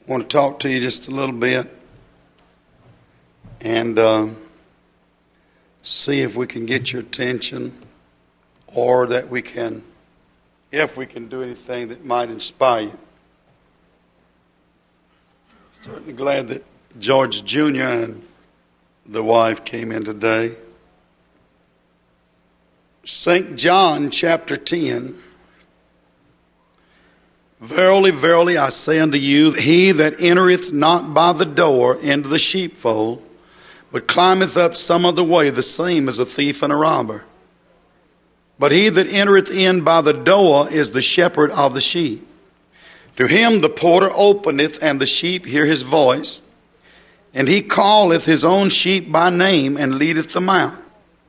I want to talk to you just a little bit and see if we can get your attention, or that we can, if we can do anything that might inspire you. Certainly glad that George Jr. and the wife came in today. St. John chapter 10. Verily, verily, I say unto you, he that entereth not by the door into the sheepfold, but climbeth up some other way, the same is a thief and a robber. But he that entereth in by the door is the shepherd of the sheep. To him the porter openeth, and the sheep hear his voice. And he calleth his own sheep by name, and leadeth them out.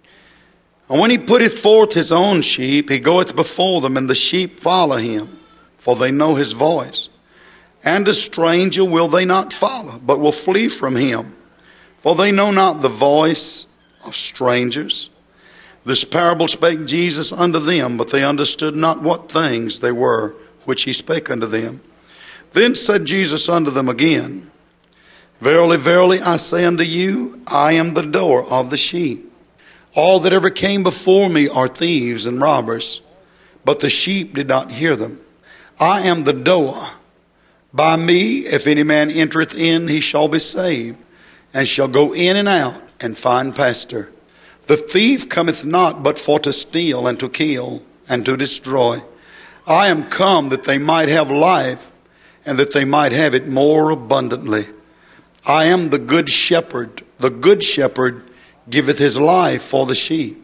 And when he putteth forth his own sheep, he goeth before them, and the sheep follow him, for they know his voice. And a stranger will they not follow, but will flee from him, for they know not the voice of strangers. This parable spake Jesus unto them, but they understood not what things they were which he spake unto them. Then said Jesus unto them again, Verily, verily, I say unto you, I am the door of the sheep. All that ever came before me are thieves and robbers, but the sheep did not hear them. I am the door. By me, if any man entereth in, he shall be saved, and shall go in and out, and find pasture. The thief cometh not but for to steal, and to kill, and to destroy. I am come that they might have life, and that they might have it more abundantly. I am the good shepherd. The good shepherd giveth his life for the sheep.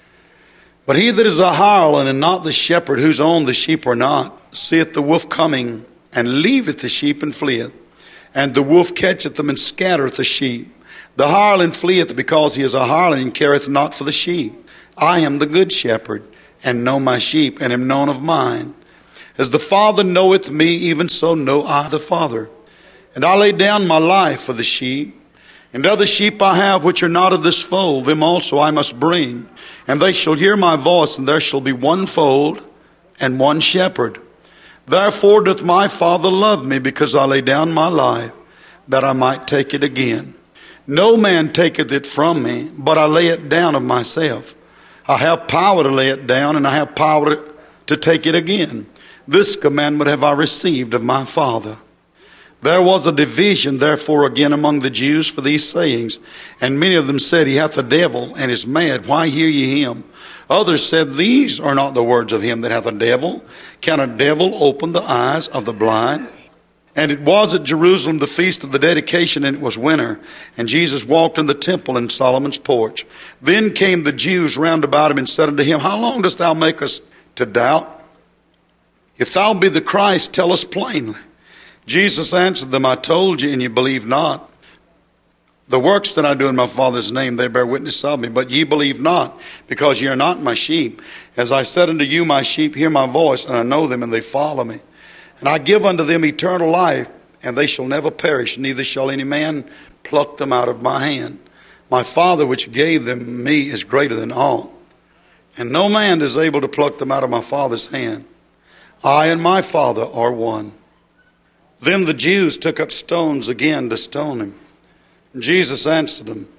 But he that is a hireling, and not the shepherd, whose own the sheep are not, seeth the wolf coming, and leaveth the sheep, and fleeth. And the wolf catcheth them, and scattereth the sheep. The hireling fleeth, because he is a hireling, and careth not for the sheep. I am the good shepherd, and know my sheep, and am known of mine. As the Father knoweth me, even so know I the Father. And I lay down my life for the sheep. And other sheep I have which are not of this fold, them also I must bring. And they shall hear my voice, and there shall be one fold and one shepherd. Therefore doth my Father love me, because I lay down my life, that I might take it again. No man taketh it from me, but I lay it down of myself. I have power to lay it down, and I have power to take it again. This commandment have I received of my Father. There was a division therefore again among the Jews for these sayings. And many of them said, He hath a devil, and is mad. Why hear ye him? Others said, These are not the words of him that hath a devil. Can a devil open the eyes of the blind? And it was at Jerusalem the feast of the dedication, and it was winter. And Jesus walked in the temple in Solomon's porch. Then came the Jews round about him, and said unto him, How long dost thou make us to doubt? If thou be the Christ, tell us plainly. Jesus answered them, I told you, and ye believe not. The works that I do in my Father's name, they bear witness of me. But ye believe not, because ye are not my sheep. As I said unto you, my sheep hear my voice, and I know them, and they follow me. And I give unto them eternal life, and they shall never perish, neither shall any man pluck them out of my hand. My Father which gave them me is greater than all, and no man is able to pluck them out of my Father's hand. I and my Father are one. Then the Jews took up stones again to stone him. And Jesus answered them,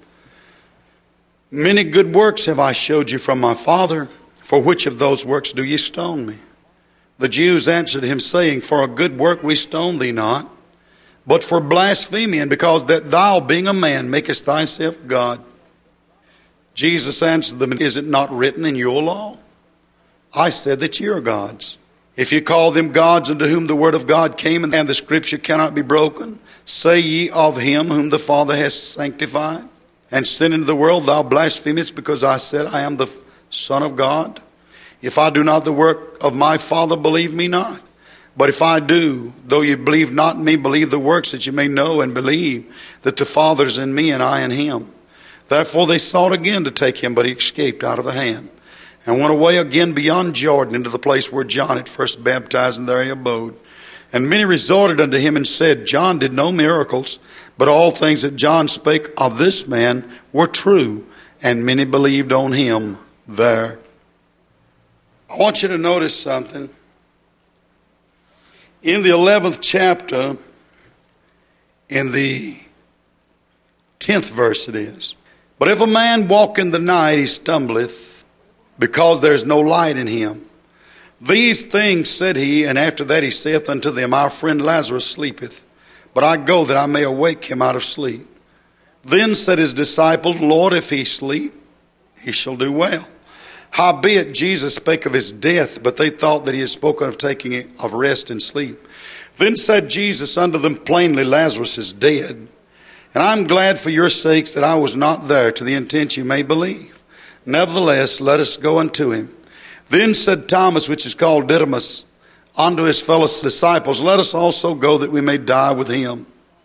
Many good works have I showed you from my Father. For which of those works do ye stone me? The Jews answered him, saying, For a good work we stone thee not, but for blasphemy, and because that thou, being a man, makest thyself God. Jesus answered them, Is it not written in your law? I said that ye are gods. If ye call them gods unto whom the word of God came, and the scripture cannot be broken, say ye of him whom the Father has sanctified and sent into the world, Thou blasphemest, because I said, I am the Son of God? If I do not the work of my Father, believe me not. But if I do, though ye believe not me, believe the works, that ye may know and believe that the Father is in me, and I in him. Therefore they sought again to take him, but he escaped out of the hand, and went away again beyond Jordan into the place where John had first baptized, and there he abode. And many resorted unto him and said, John did no miracles, but all things that John spake of this man were true. And many believed on him there. I want you to notice something. In the 11th chapter In the 10th verse it is. But if a man walk in the night, he stumbleth, because there is no light in him. These things said he, and after that he saith unto them, Our friend Lazarus sleepeth, but I go that I may awake him out of sleep. Then said his disciples, Lord, if he sleep, he shall do well. Howbeit Jesus spake of his death, but they thought that he had spoken of taking of rest and sleep. Then said Jesus unto them plainly, Lazarus is dead. And I am glad for your sakes that I was not there, to the intent you may believe. Nevertheless, let us go unto him. Then said Thomas, which is called Didymus, unto his fellow disciples, Let us also go, that we may die with him.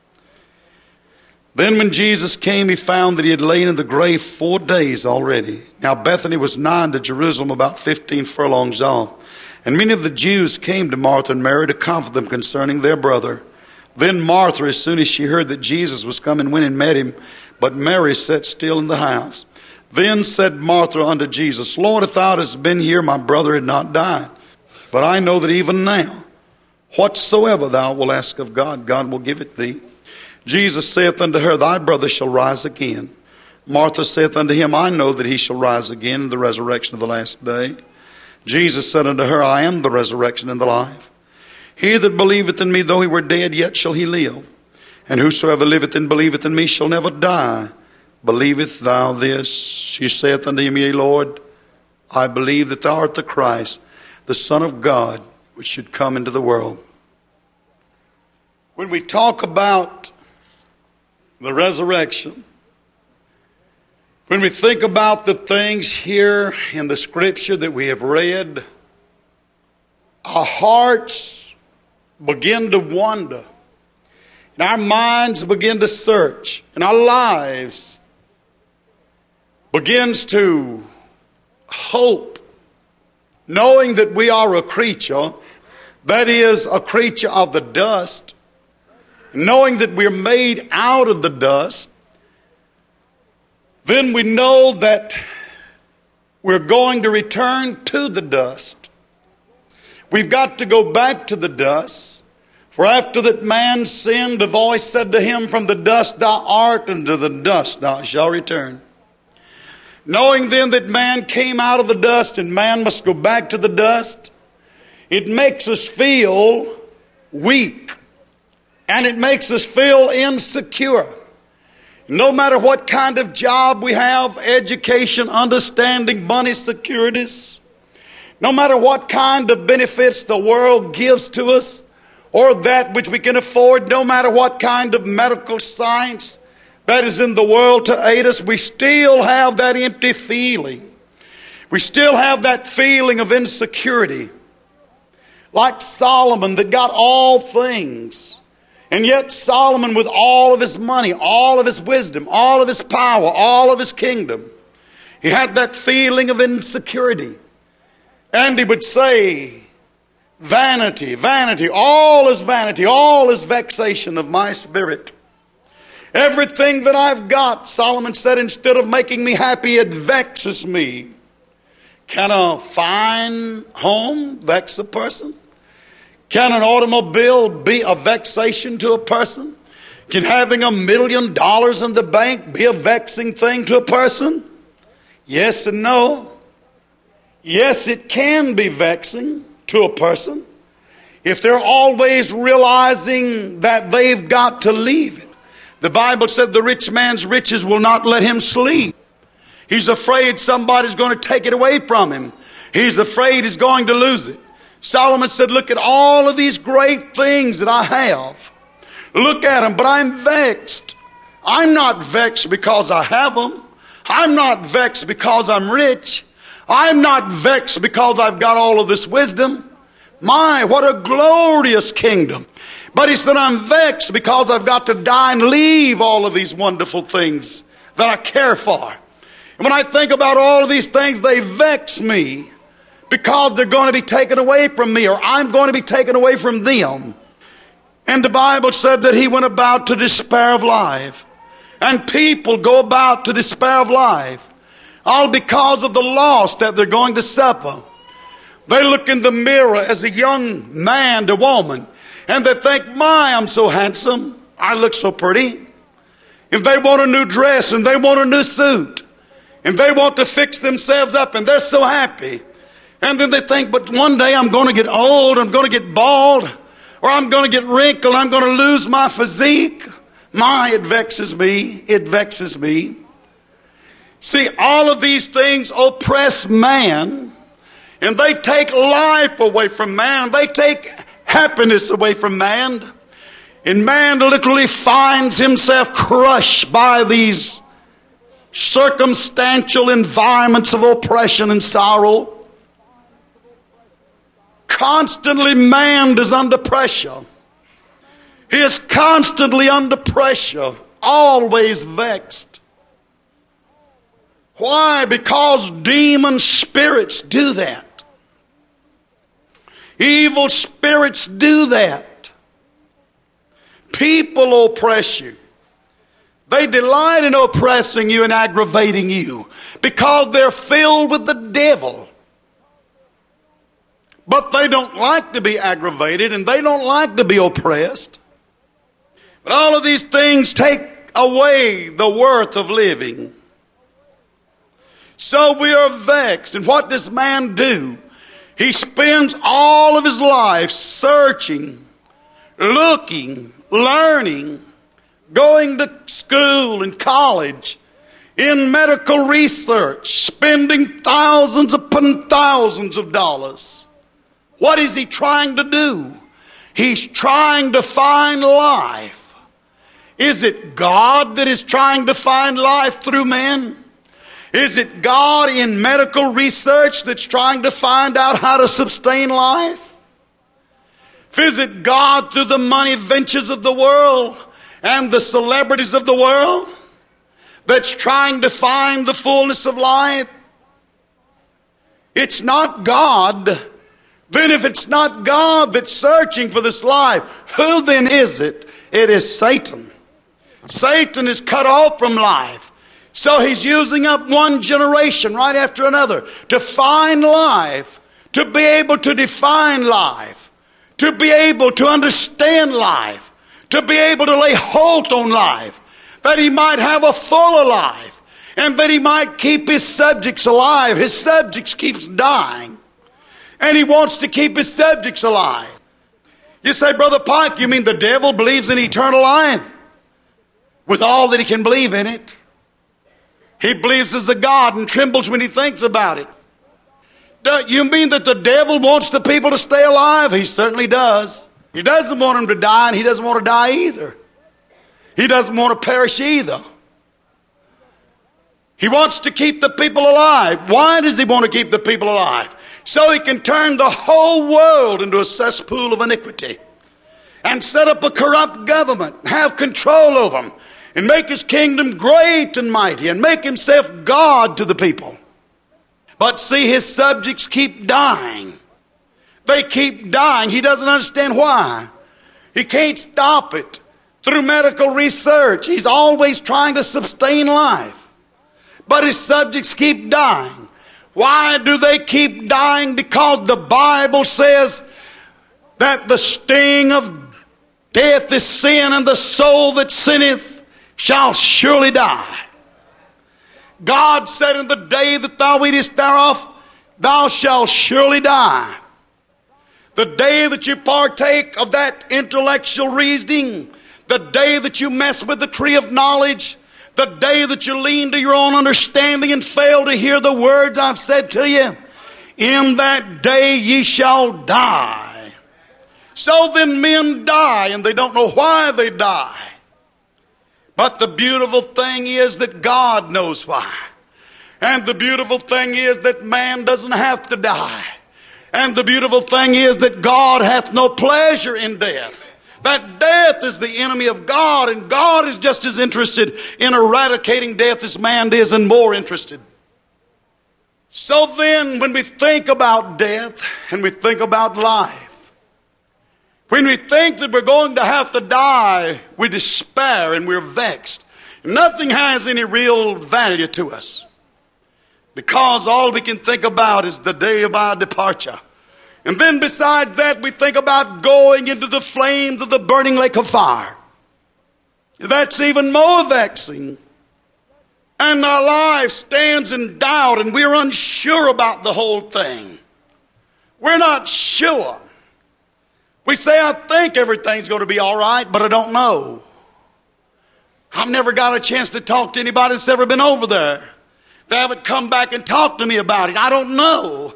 Then when Jesus came, he found that he had lain in the grave 4 days already. Now Bethany was nigh unto Jerusalem, about 15 furlongs off. And many of the Jews came to Martha and Mary to comfort them concerning their brother. Then Martha, as soon as she heard that Jesus was come, went and met him, but Mary sat still in the house. Then said Martha unto Jesus, Lord, if thou hadst been here, my brother had not died. But I know that even now, whatsoever thou wilt ask of God, God will give it thee. Jesus saith unto her, Thy brother shall rise again. Martha saith unto him, I know that he shall rise again in the resurrection of the last day. Jesus said unto her, I am the resurrection and the life. He that believeth in me, though he were dead, yet shall he live. And whosoever liveth and believeth in me shall never die. Believest thou this? She saith unto him, Yea, Lord, I believe that thou art the Christ, the Son of God, which should come into the world. When we talk about the resurrection, when we think about the things here in the Scripture that we have read, our hearts begin to wonder, and our minds begin to search, and our lives begins to hope, knowing that we are a creature, that is, a creature of the dust, knowing that we're made out of the dust. Then we know that we're going to return to the dust. We've got to go back to the dust. For after that man sinned, the voice said to him, From the dust thou art, and to the dust thou shalt return. Knowing then that man came out of the dust and man must go back to the dust, it makes us feel weak. And it makes us feel insecure. No matter what kind of job we have, education, understanding, money, securities, no matter what kind of benefits the world gives to us, or that which we can afford, no matter what kind of medical science that is in the world to aid us, we still have that empty feeling. We still have that feeling of insecurity. Like Solomon that got all things. And yet Solomon, with all of his money, all of his wisdom, all of his power, all of his kingdom, he had that feeling of insecurity. And he would say, Vanity, vanity, all is vexation of my spirit. Everything that I've got, Solomon said, instead of making me happy, it vexes me. Can a fine home vex a person? Can an automobile be a vexation to a person? Can having $1 million in the bank be a vexing thing to a person? Yes and no. Yes, it can be vexing to a person if they're always realizing that they've got to leave it. The Bible said the rich man's riches will not let him sleep. He's afraid somebody's going to take it away from him. He's afraid he's going to lose it. Solomon said, look at all of these great things that I have. Look at them, but I'm vexed. I'm not vexed because I have them. I'm not vexed because I'm rich. I'm not vexed because I've got all of this wisdom. My, what a glorious kingdom. But he said, I'm vexed because I've got to die and leave all of these wonderful things that I care for. And when I think about all of these things, they vex me because they're going to be taken away from me, or I'm going to be taken away from them. And the Bible said that he went about to despair of life. And people go about to despair of life, all because of the loss that they're going to suffer. They look in the mirror as a young man or woman, and they think, my, I'm so handsome. I look so pretty. If they want a new dress and they want a new suit and they want to fix themselves up and they're so happy. And then they think, but one day I'm going to get old, I'm going to get bald, or I'm going to get wrinkled, I'm going to lose my physique. It vexes me. It vexes me. See, all of these things oppress man, and they take life away from man. They take happiness away from man. And man literally finds himself crushed by these circumstantial environments of oppression and sorrow. Constantly man is under pressure. He is constantly under pressure, always vexed. Why? Because demon spirits do that. Evil spirits do that. People oppress you. They delight in oppressing you and aggravating you because they're filled with the devil. But they don't like to be aggravated and they don't like to be oppressed. But all of these things take away the worth of living. So we are vexed. And what does man do? He spends all of his life searching, looking, learning, going to school and college, in medical research, spending thousands upon thousands of dollars. What is he trying to do? He's trying to find life. Is it God that is trying to find life through man? Is it God in medical research that's trying to find out how to sustain life? Is it God through the money ventures of the world and the celebrities of the world that's trying to find the fullness of life? It's not God. Then if it's not God that's searching for this life, who then is it? It is Satan. Satan is cut off from life. So he's using up one generation right after another to find life, to be able to define life, to be able to understand life, to be able to lay hold on life, that he might have a fuller life, and that he might keep his subjects alive. His subjects keeps dying. And he wants to keep his subjects alive. You say, Brother Pike, you mean the devil believes in eternal life? With all that he can believe in it. He believes there's a God and trembles when he thinks about it. You mean that the devil wants the people to stay alive? He certainly does. He doesn't want them to die, and he doesn't want to die either. He doesn't want to perish either. He wants to keep the people alive. Why does he want to keep the people alive? So he can turn the whole world into a cesspool of iniquity and set up a corrupt government, have control over them, and make his kingdom great and mighty and make himself God to the people. But see, his subjects keep dying. They keep dying. He doesn't understand why. He can't stop it. Through medical research, he's always trying to sustain life. But his subjects keep dying. Why do they keep dying? Because the Bible says that the sting of death is sin, and the soul that sinneth shall surely die. God said, in the day that thou eatest thereof, thou shalt surely die. The day that you partake of that intellectual reasoning, the day that you mess with the tree of knowledge, the day that you lean to your own understanding and fail to hear the words I've said to you, in that day ye shall die. So then men die, and they don't know why they die. But the beautiful thing is that God knows why. And the beautiful thing is that man doesn't have to die. And the beautiful thing is that God hath no pleasure in death. That death is the enemy of God, and God is just as interested in eradicating death as man is, and more interested. So then, when we think about death and we think about life, when we think that we're going to have to die, we despair and we're vexed. Nothing has any real value to us, because all we can think about is the day of our departure. And then beside that, we think about going into the flames of the burning lake of fire. That's even more vexing. And our life stands in doubt and we're unsure about the whole thing. We're not sure. We say, I think everything's going to be all right, but I don't know. I've never got a chance to talk to anybody that's ever been over there. They haven't come back and talked to me about it. I don't know.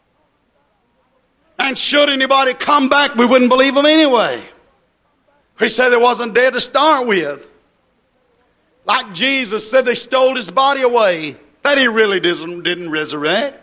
And should anybody come back, we wouldn't believe them anyway. We say there wasn't dead to start with. Like Jesus said they stole his body away. That he really didn't resurrect.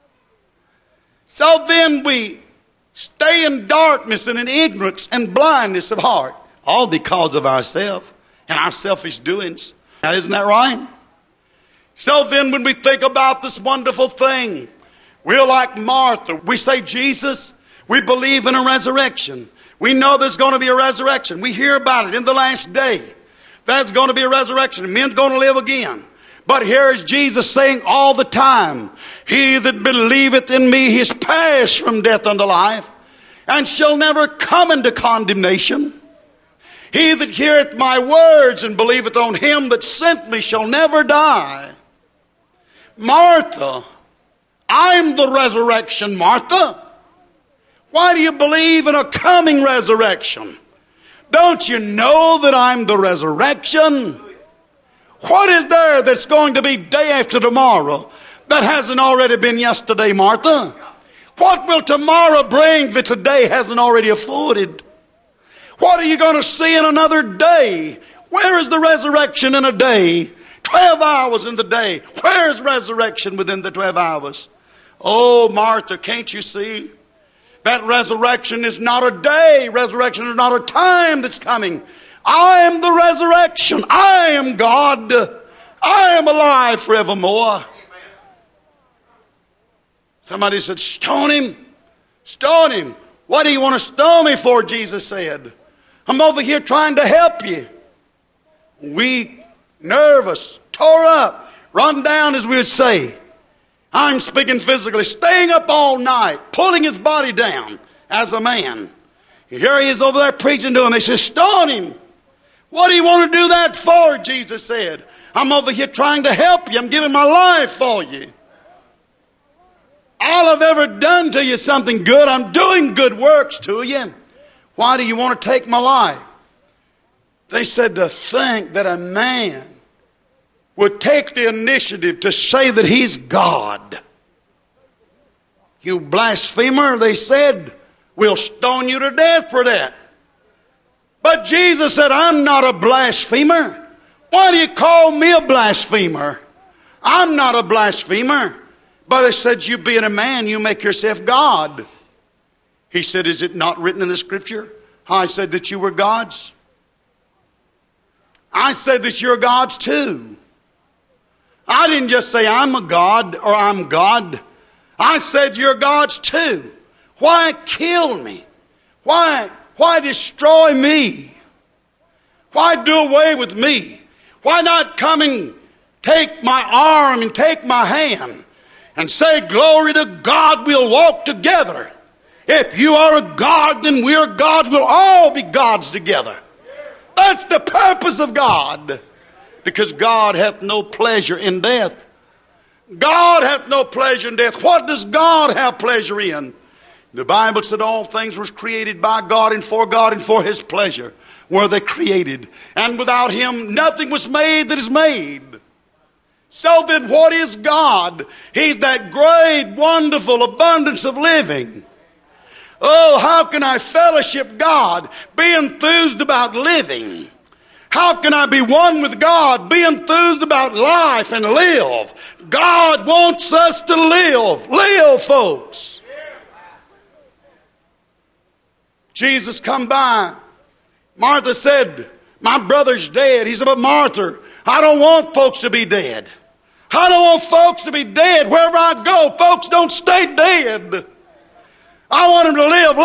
So then we stay in darkness and in ignorance and blindness of heart. All because of ourselves and our selfish doings. Now, isn't that right? So then when we think about this wonderful thing, we're like Martha. We say, Jesus, we believe in a resurrection. We know there's going to be a resurrection. We hear about it in the last day. There's going to be a resurrection. Men's going to live again. But here is Jesus saying all the time, he that believeth in me is passed from death unto life, and shall never come into condemnation. He that heareth my words and believeth on him that sent me shall never die. Martha, I'm the resurrection, Martha. Why do you believe in a coming resurrection? Don't you know that I'm the resurrection? What is there that's going to be day after tomorrow that hasn't already been yesterday, Martha? What will tomorrow bring that today hasn't already afforded? What are you going to see in another day? Where is the resurrection in a day? 12 hours in the day. Where is resurrection within the 12 hours? Oh, Martha, can't you see? That resurrection is not a day. Resurrection is not a time that's coming. I am the resurrection. I am God. I am alive forevermore. Somebody said, stone him. Stone him. What do you want to stone me for, Jesus said. I'm over here trying to help you. Weak, nervous, tore up, run down, as we would say. I'm speaking physically, staying up all night, pulling his body down as a man. Here he is over there preaching to him. They say, stone him. What do you want to do that for? Jesus said. I'm over here trying to help you. I'm giving my life for you. All I've ever done to you is something good. I'm doing good works to you. Why do you want to take my life? They said, to think that a man would take the initiative to say that he's God. You blasphemer, they said, we'll stone you to death for that. But Jesus said, I'm not a blasphemer. Why do you call me a blasphemer? I'm not a blasphemer. But they said, you being a man, you make yourself God. He said, is it not written in the scripture? I said that you were gods. I said that you're gods too. I didn't just say I'm a God or I'm God. I said you're gods too. Why kill me? Why destroy me? Why do away with me? Why not come and take my arm and take my hand and say, glory to God, we'll walk together. If you are a God, then we're gods. We'll all be gods together. That's the purpose of God. Because God hath no pleasure in death. God hath no pleasure in death. What does God have pleasure in? The Bible said all things were created by God and for his pleasure were they created. And without him nothing was made that is made. So then what is God? He's that great, wonderful abundance of living. Oh, how can I fellowship God? Be enthused about living. How can I be one with God? Be enthused about life and live. God wants us to live. Live, folks. Jesus come by. Martha said, my brother's dead. He said, but Martha, I don't want folks to be dead. I don't want folks to be dead. Wherever I go, folks don't stay dead. I want them to live.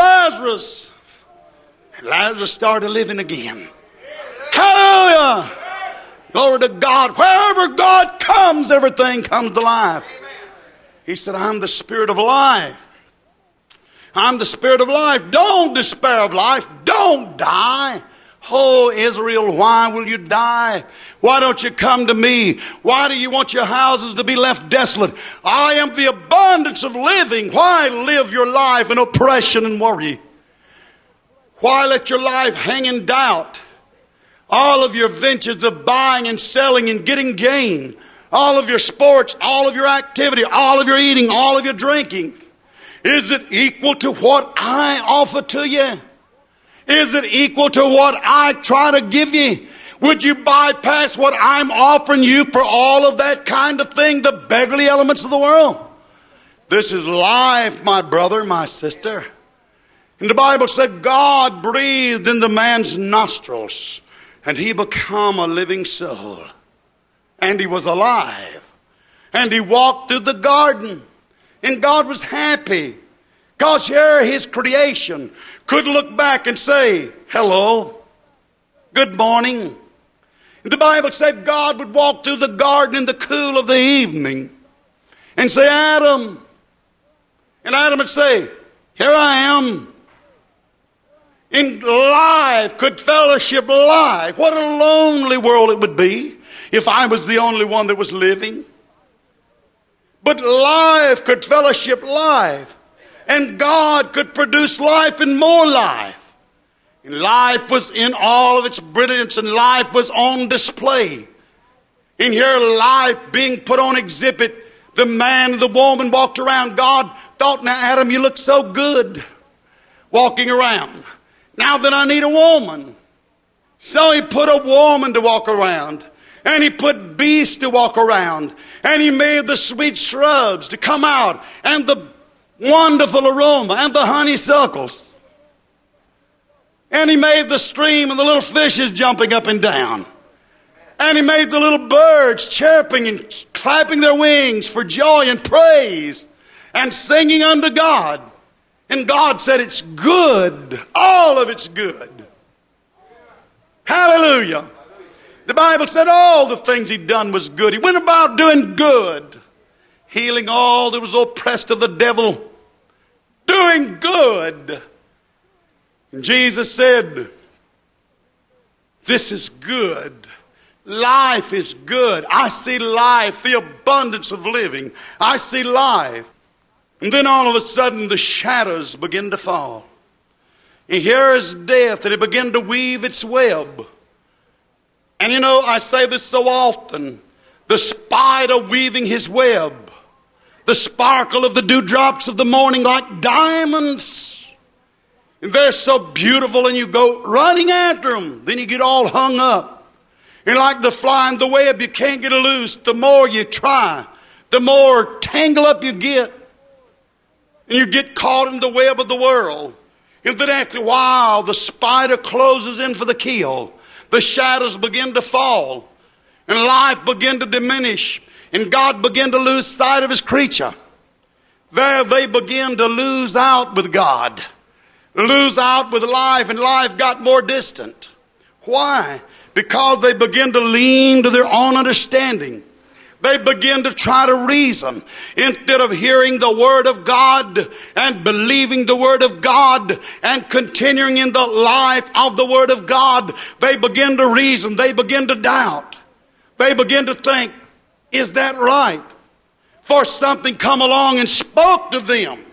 Lazarus started living again. Hallelujah. Glory to God. Wherever God comes, everything comes to life. He said, I'm the Spirit of life. I'm the Spirit of life. Don't despair of life. Don't die. Oh, Israel, why will you die? Why don't you come to me? Why do you want your houses to be left desolate? I am the abundance of living. Why live your life in oppression and worry? Why let your life hang in doubt? All of your ventures of buying and selling and getting gain, all of your sports, all of your activity, all of your eating, all of your drinking, is it equal to what I offer to you? Is it equal to what I try to give you? Would you bypass what I'm offering you for all of that kind of thing, the beggarly elements of the world? This is life, my brother, my sister. And the Bible said God breathed into man's nostrils, and he became a living soul. And he was alive. And he walked through the garden. And God was happy. Because here his creation could look back and say, hello, good morning. And the Bible said God would walk through the garden in the cool of the evening and say, Adam. And Adam would say, here I am. In life, could fellowship life. What a lonely world it would be if I was the only one that was living. But life could fellowship life. And God could produce life and more life. And life was in all of its brilliance, and life was on display. And here life being put on exhibit. The man and the woman walked around. God thought, now Adam, you look so good walking around. Now then I need a woman. So he put a woman to walk around. And he put beasts to walk around. And he made the sweet shrubs to come out. And the wonderful aroma. And the honeysuckles. And he made the stream and the little fishes jumping up and down. And he made the little birds chirping and clapping their wings for joy and praise. And singing unto God. And God said it's good. All of it's good. Hallelujah. The Bible said all the things he'd done was good. He went about doing good. Healing all that was oppressed of the devil. Doing good. And Jesus said, this is good. Life is good. I see life, the abundance of living. I see life. And then all of a sudden the shadows begin to fall. And here is death, and it began to weave its web. And you know, I say this so often. The spider weaving his web. The sparkle of the dewdrops of the morning like diamonds. And they're so beautiful, and you go running after them. Then you get all hung up. And like the fly in the web, you can't get it loose. The more you try, the more tangled up you get. And you get caught in the web of the world. And then after a while, the spider closes in for the kill. The shadows begin to fall. And life begin to diminish. And God began to lose sight of his creature. There they begin to lose out with God. Lose out with life. And life got more distant. Why? Because they begin to lean to their own understanding. They begin to try to reason instead of hearing the Word of God and believing the Word of God and continuing in the life of the Word of God. They begin to reason. They begin to doubt. They begin to think, is that right? For something come along and spoke to them.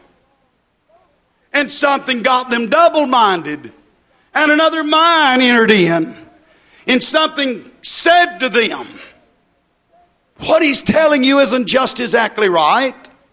And something got them double-minded. And another mind entered in. And something said to them, what he's telling you isn't just exactly right.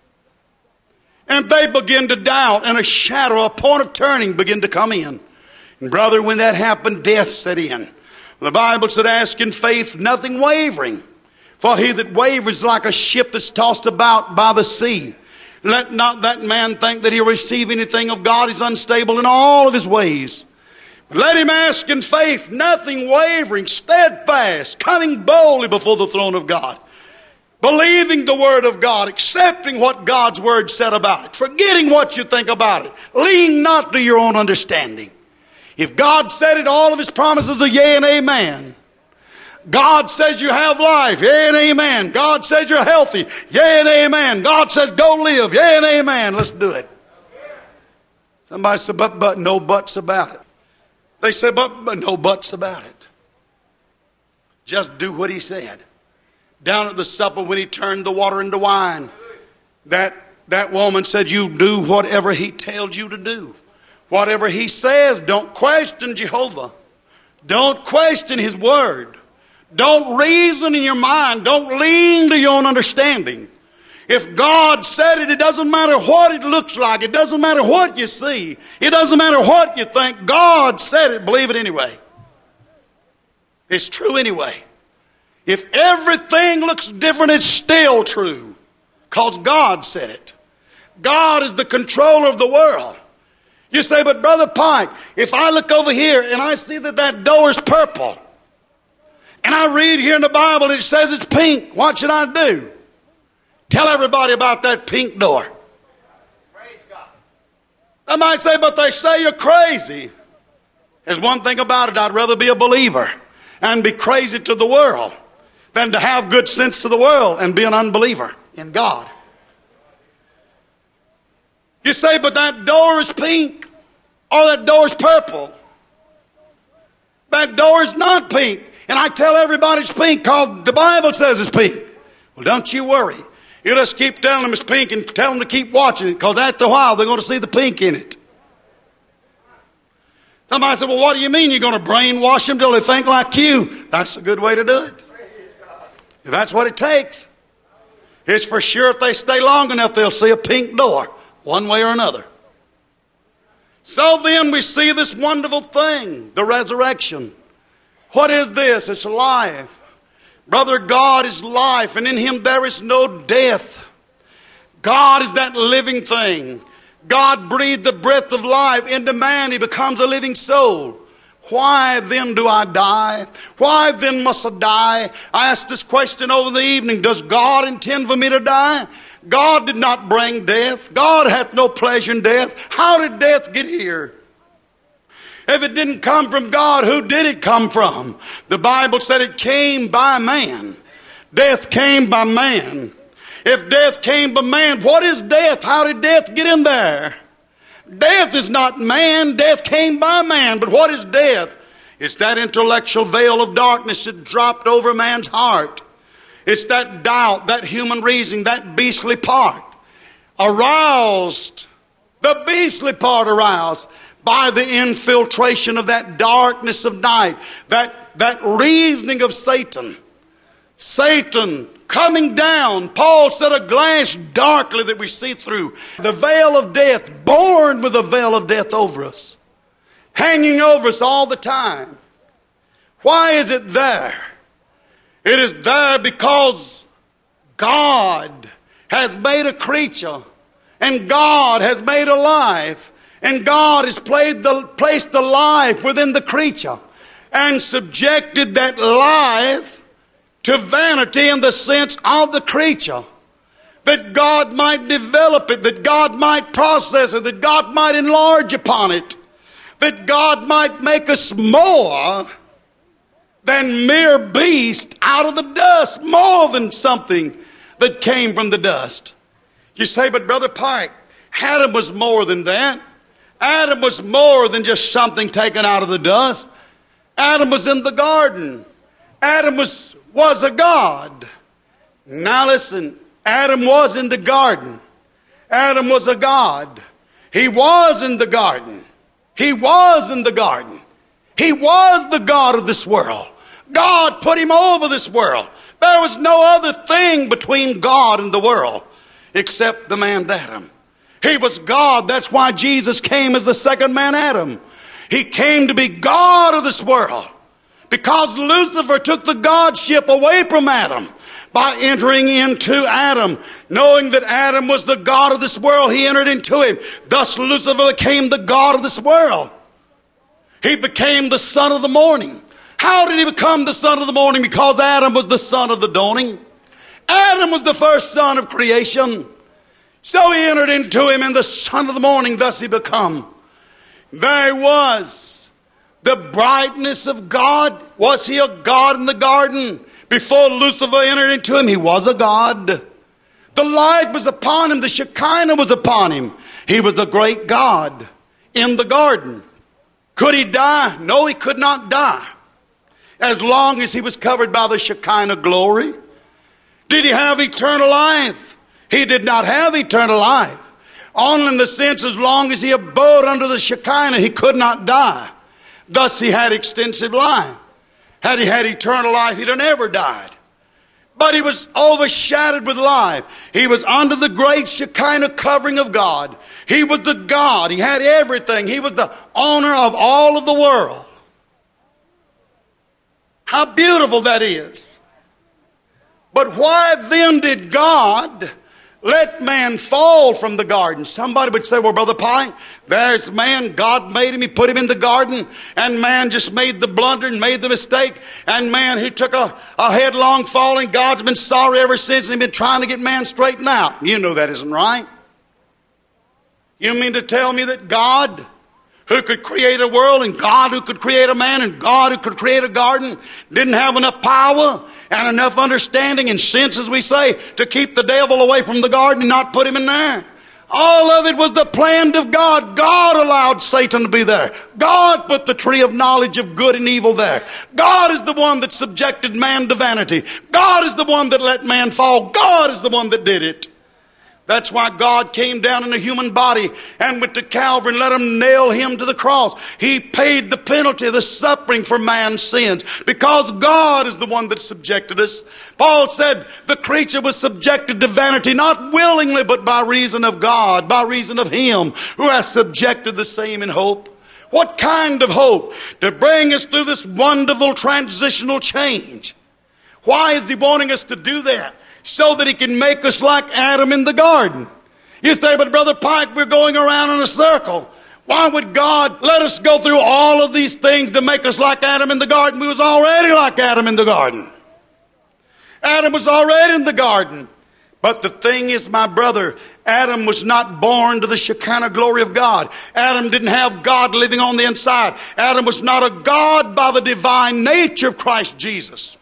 And they begin to doubt, and a shadow, a point of turning begin to come in. And brother, when that happened, death set in. The Bible said, ask in faith, nothing wavering. For he that wavers like a ship that's tossed about by the sea. Let not that man think that he'll receive anything of God. He's unstable in all of his ways. But let him ask in faith, nothing wavering, steadfast, coming boldly before the throne of God. Believing the Word of God, accepting what God's Word said about it, forgetting what you think about it, lean not to your own understanding. If God said it, all of his promises are yea and amen. God says you have life, yea and amen. God says you're healthy, yea and amen. God says go live, yea and amen. Let's do it. Somebody said, but no buts about it. They say, but no buts about it. Just do what he said. Down at the supper when he turned the water into wine, that woman said, you do whatever he tells you to do. Whatever he says, don't question Jehovah. Don't question his word. Don't reason in your mind. Don't lean to your own understanding. If God said it, it doesn't matter what it looks like. It doesn't matter what you see. It doesn't matter what you think. God said it. Believe it anyway. It's true anyway. If everything looks different, it's still true. Because God said it. God is the controller of the world. You say, but Brother Pike, if I look over here and I see that door is purple, and I read here in the Bible and it says it's pink, what should I do? Tell everybody about that pink door. Praise God. I might say, but they say you're crazy. There's one thing about it, I'd rather be a believer and be crazy to the world than to have good sense to the world and be an unbeliever in God. You say, but that door is pink or that door is purple. That door is not pink. And I tell everybody it's pink because the Bible says it's pink. Well, don't you worry. You just keep telling them it's pink and tell them to keep watching it because after a while they're going to see the pink in it. Somebody said, well, what do you mean you're going to brainwash them till they think like you? That's a good way to do it. If that's what it takes. It's for sure if they stay long enough they'll see a pink door one way or another. So then we see this wonderful thing, the resurrection. What is this? It's life. Brother, God is life, and in him there is no death. God is that living thing. God breathed the breath of life into man. He becomes a living soul. Why then do I die? Why then must I die? I asked this question over the evening. Does God intend for me to die? God did not bring death. God hath no pleasure in death. How did death get here? If it didn't come from God, who did it come from? The Bible said it came by man. Death came by man. If death came by man, what is death? How did death get in there? Death is not man. Death came by man. But what is death? It's that intellectual veil of darkness that dropped over man's heart. It's that doubt, that human reasoning, that beastly part aroused. The beastly part aroused by the infiltration of that darkness of night, that reasoning of Satan. Satan coming down. Paul said a glass darkly that we see through. The veil of death, born with a veil of death over us. Hanging over us all the time. Why is it there? It is there because God has made a creature and God has made a life. And God has placed the life within the creature and subjected that life to vanity in the sense of the creature. That God might develop it, that God might process it, that God might enlarge upon it, that God might make us more than mere beast out of the dust, more than something that came from the dust. You say, but Brother Pike, Adam was more than that. Adam was more than just something taken out of the dust. Adam was in the garden. Adam was a God. Now listen, Adam was in the garden. Adam was a God. He was in the garden. He was in the garden. He was the God of this world. God put him over this world. There was no other thing between God and the world except the man Adam. He was God. That's why Jesus came as the second man Adam. He came to be God of this world. Because Lucifer took the Godship away from Adam by entering into Adam. Knowing that Adam was the God of this world, he entered into him. Thus Lucifer became the God of this world. He became the son of the morning. How did he become the son of the morning? Because Adam was the son of the dawning. Adam was the first son of creation. So he entered into him, and the son of the morning, thus he become. There was the brightness of God. Was he a God in the garden? Before Lucifer entered into him, he was a God. The light was upon him. The Shekinah was upon him. He was the great God in the garden. Could he die? No, he could not die. As long as he was covered by the Shekinah glory. Did he have eternal life? He did not have eternal life. Only in the sense as long as he abode under the Shekinah, he could not die. Thus he had extensive life. Had he had eternal life, he'd have never died. But he was overshadowed with life. He was under the great Shekinah covering of God. He was the God. He had everything. He was the owner of all of the world. How beautiful that is. But why then did God let man fall from the garden? Somebody would say, well, Brother Pike, there's man. God made him. He put him in the garden. And man just made the blunder and made the mistake. And man, he took a headlong fall. And God's been sorry ever since. And he's been trying to get man straightened out. You know that isn't right. You mean to tell me that God, who could create a world, and God who could create a man, and God who could create a garden, didn't have enough power and enough understanding and sense, as we say, to keep the devil away from the garden and not put him in there? All of it was the plan of God. God allowed Satan to be there. God put the tree of knowledge of good and evil there. God is the one that subjected man to vanity. God is the one that let man fall. God is the one that did it. That's why God came down in a human body and went to Calvary and let him nail him to the cross. He paid the penalty, the suffering for man's sins, because God is the one that subjected us. Paul said the creature was subjected to vanity, not willingly, but by reason of God, by reason of him who has subjected the same in hope. What kind of hope? To bring us through this wonderful transitional change. Why is he wanting us to do that? So that he can make us like Adam in the garden. You say, but Brother Pike, we're going around in a circle. Why would God let us go through all of these things to make us like Adam in the garden? We was already like Adam in the garden. Adam was already in the garden. But the thing is, my brother, Adam was not born to the Shekinah glory of God. Adam didn't have God living on the inside. Adam was not a God by the divine nature of Christ Jesus.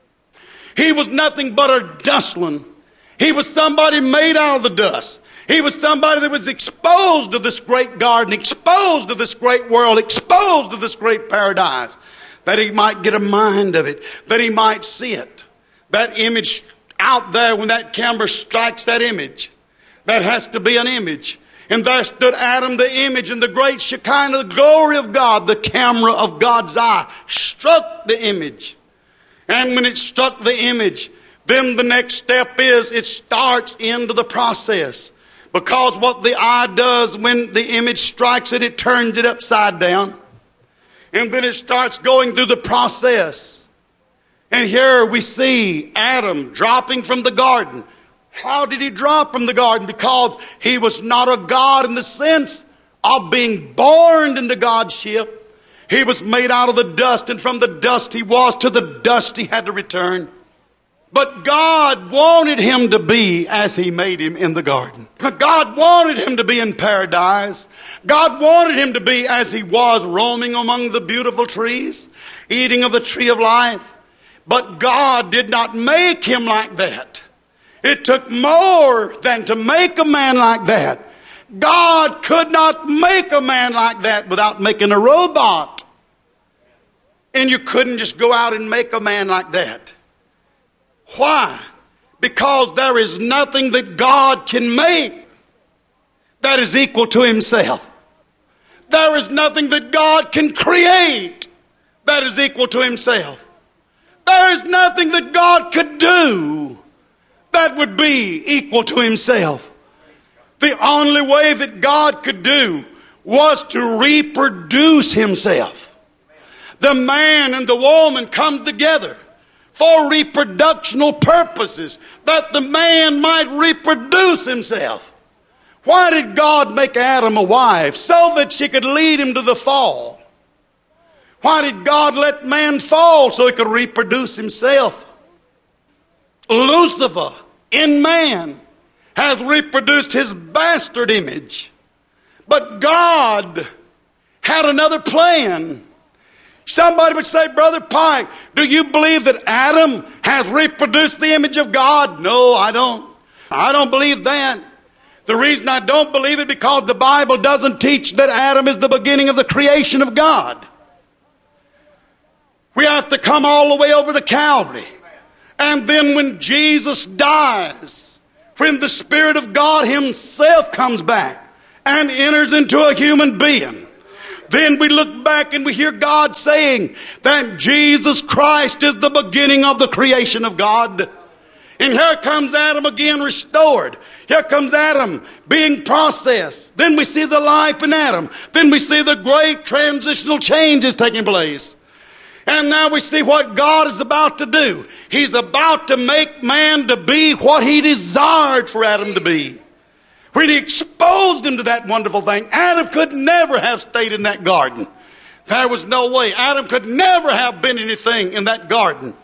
He was nothing but a dustling. He was somebody made out of the dust. He was somebody that was exposed to this great garden, exposed to this great world, exposed to this great paradise, that he might get a mind of it, that he might see it. That image out there, when that camera strikes that image, that has to be an image. And there stood Adam, the image, and the great Shekinah, the glory of God, the camera of God's eye, struck the image. And when it struck the image, then the next step is it starts into the process. Because what the eye does when the image strikes it, it turns it upside down. And then it starts going through the process. And here we see Adam dropping from the garden. How did he drop from the garden? Because he was not a God in the sense of being born into God's ship. He was made out of the dust, and from the dust he was, to the dust he had to return. But God wanted him to be as he made him in the garden. God wanted him to be in paradise. God wanted him to be as he was, roaming among the beautiful trees, eating of the tree of life. But God did not make him like that. It took more than to make a man like that. God could not make a man like that without making a robot. And you couldn't just go out and make a man like that. Why? Because there is nothing that God can make that is equal to himself. There is nothing that God can create that is equal to himself. There is nothing that God could do that would be equal to himself. The only way that God could do was to reproduce himself. The man and the woman come together for reproductional purposes, that the man might reproduce himself. Why did God make Adam a wife? So that she could lead him to the fall. Why did God let man fall? So he could reproduce himself. Lucifer in man has reproduced his bastard image. But God had another plan. Somebody would say, Brother Pike, do you believe that Adam has reproduced the image of God? No, I don't. I don't believe that. The reason I don't believe it because the Bible doesn't teach that Adam is the beginning of the creation of God. We have to come all the way over to Calvary. And then when Jesus dies, when the Spirit of God Himself comes back and enters into a human being, then we look back and we hear God saying that Jesus Christ is the beginning of the creation of God. And here comes Adam again restored. Here comes Adam being processed. Then we see the life in Adam. Then we see the great transitional changes taking place. And now we see what God is about to do. He's about to make man to be what He desired for Adam to be. When He exposed him to that wonderful thing, Adam could never have stayed in that garden. There was no way. Adam could never have been anything in that garden.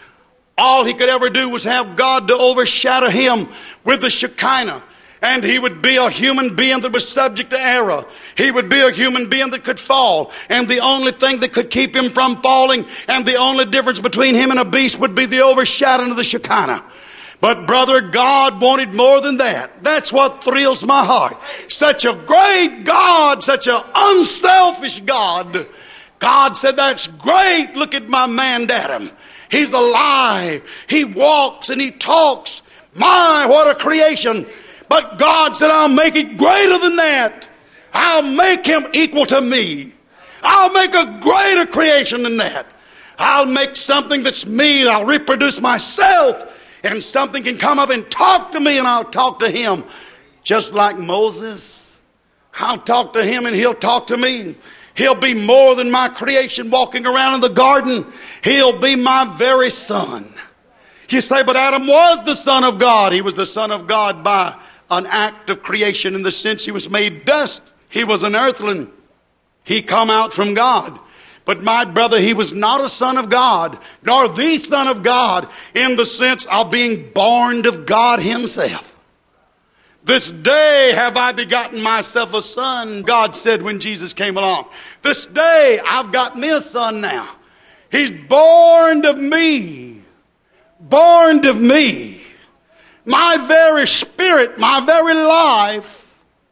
All he could ever do was have God to overshadow him with the Shekinah. And he would be a human being that was subject to error. He would be a human being that could fall. And the only thing that could keep him from falling, and the only difference between him and a beast, would be the overshadowing of the Shekinah. But brother, God wanted more than that. That's what thrills my heart. Such a great God, such an unselfish God. God said, that's great. Look at my man Adam. He's alive. He walks and he talks. My, what a creation. But God said, I'll make it greater than that. I'll make him equal to me. I'll make a greater creation than that. I'll make something that's me. I'll reproduce myself. And something can come up and talk to me, and I'll talk to him. Just like Moses. I'll talk to him and he'll talk to me. He'll be more than my creation walking around in the garden. He'll be my very son. You say, but Adam was the son of God. He was the son of God by an act of creation in the sense he was made dust. He was an earthling. He come out from God. But my brother, he was not a son of God, nor the son of God in the sense of being born of God Himself. This day have I begotten myself a son, God said when Jesus came along. This day I've got me a son now. He's born of me. Born of me. My very spirit, my very life,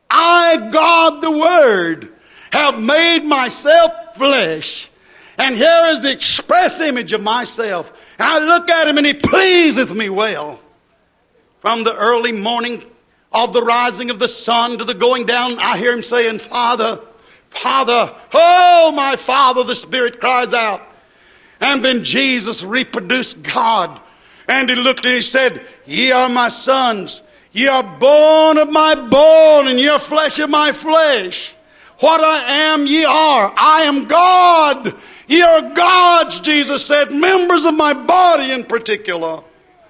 I, God the Word, have made myself flesh. And here is the express image of myself. And I look at Him and He pleaseth me well. From the early morning of the rising of the sun to the going down, I hear Him saying, Father, Father, oh my Father, the Spirit cries out. And then Jesus reproduced God. And He looked and He said, ye are my sons. Ye are bone of my bone and ye are flesh of my flesh. What I am, ye are. I am God. Ye are gods, Jesus said, members of my body in particular.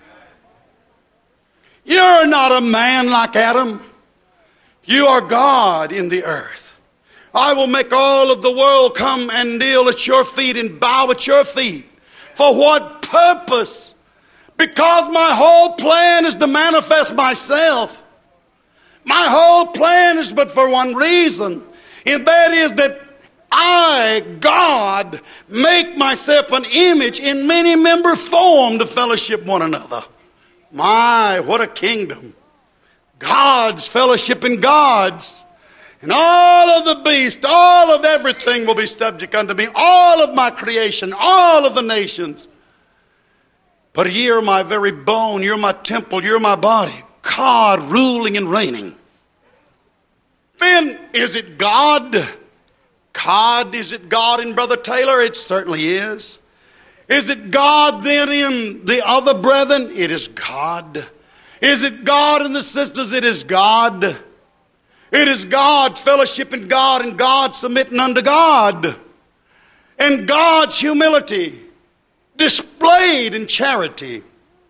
You're not a man like Adam. You are God in the earth. I will make all of the world come and kneel at your feet and bow at your feet. For what purpose? Because my whole plan is to manifest myself. My whole plan is but for one reason. And that is that I, God, make myself an image in many member form to fellowship one another. My, what a kingdom. God's fellowship in God's. And all of the beasts, all of everything will be subject unto me. All of my creation, all of the nations. But ye are my very bone, you're my temple, you're my body. God ruling and reigning. Then, is it God? God, is it God in Brother Taylor? It certainly is. Is it God then in the other brethren? It is God. Is it God in the sisters? It is God. It is God fellowshipping God and God submitting unto God. And God's humility displayed in charity.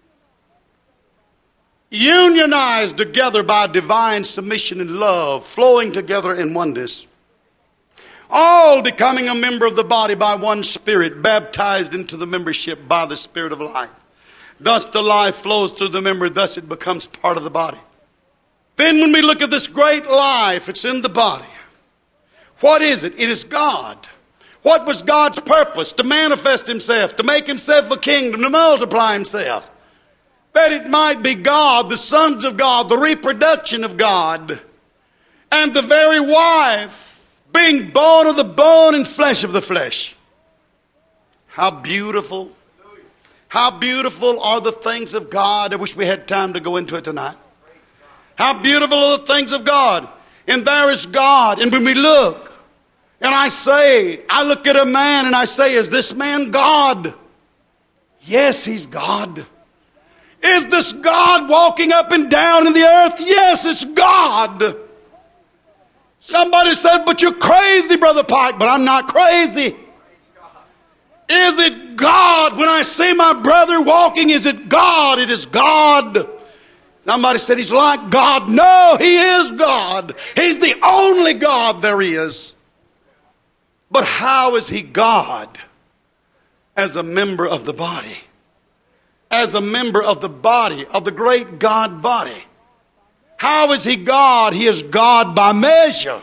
Unionized together by divine submission and love, flowing together in oneness. All becoming a member of the body by one Spirit, baptized into the membership by the Spirit of life. Thus the life flows through the member, thus it becomes part of the body. Then when we look at this great life, it's in the body. What is it? It is God. What was God's purpose? To manifest Himself, to make Himself a kingdom, to multiply Himself. that it might be God, the sons of God, the reproduction of God, and the very wife being bone of the bone and flesh of the flesh. How beautiful. How beautiful are the things of God. I wish we had time to go into it tonight. How beautiful are the things of God. And there is God. And when we look, and I look at a man and I say, is this man God? Yes, he's God. Is this God walking up and down in the earth? Yes, it's God. Somebody said, but you're crazy, Brother Pike. But I'm not crazy. Is it God? When I see my brother walking, is it God? It is God. Somebody said he's like God. No, he is God. He's the only God there is. But how is he God? As a member of the body. As a member of the body, of the great God body. How is he God? He is God by measure.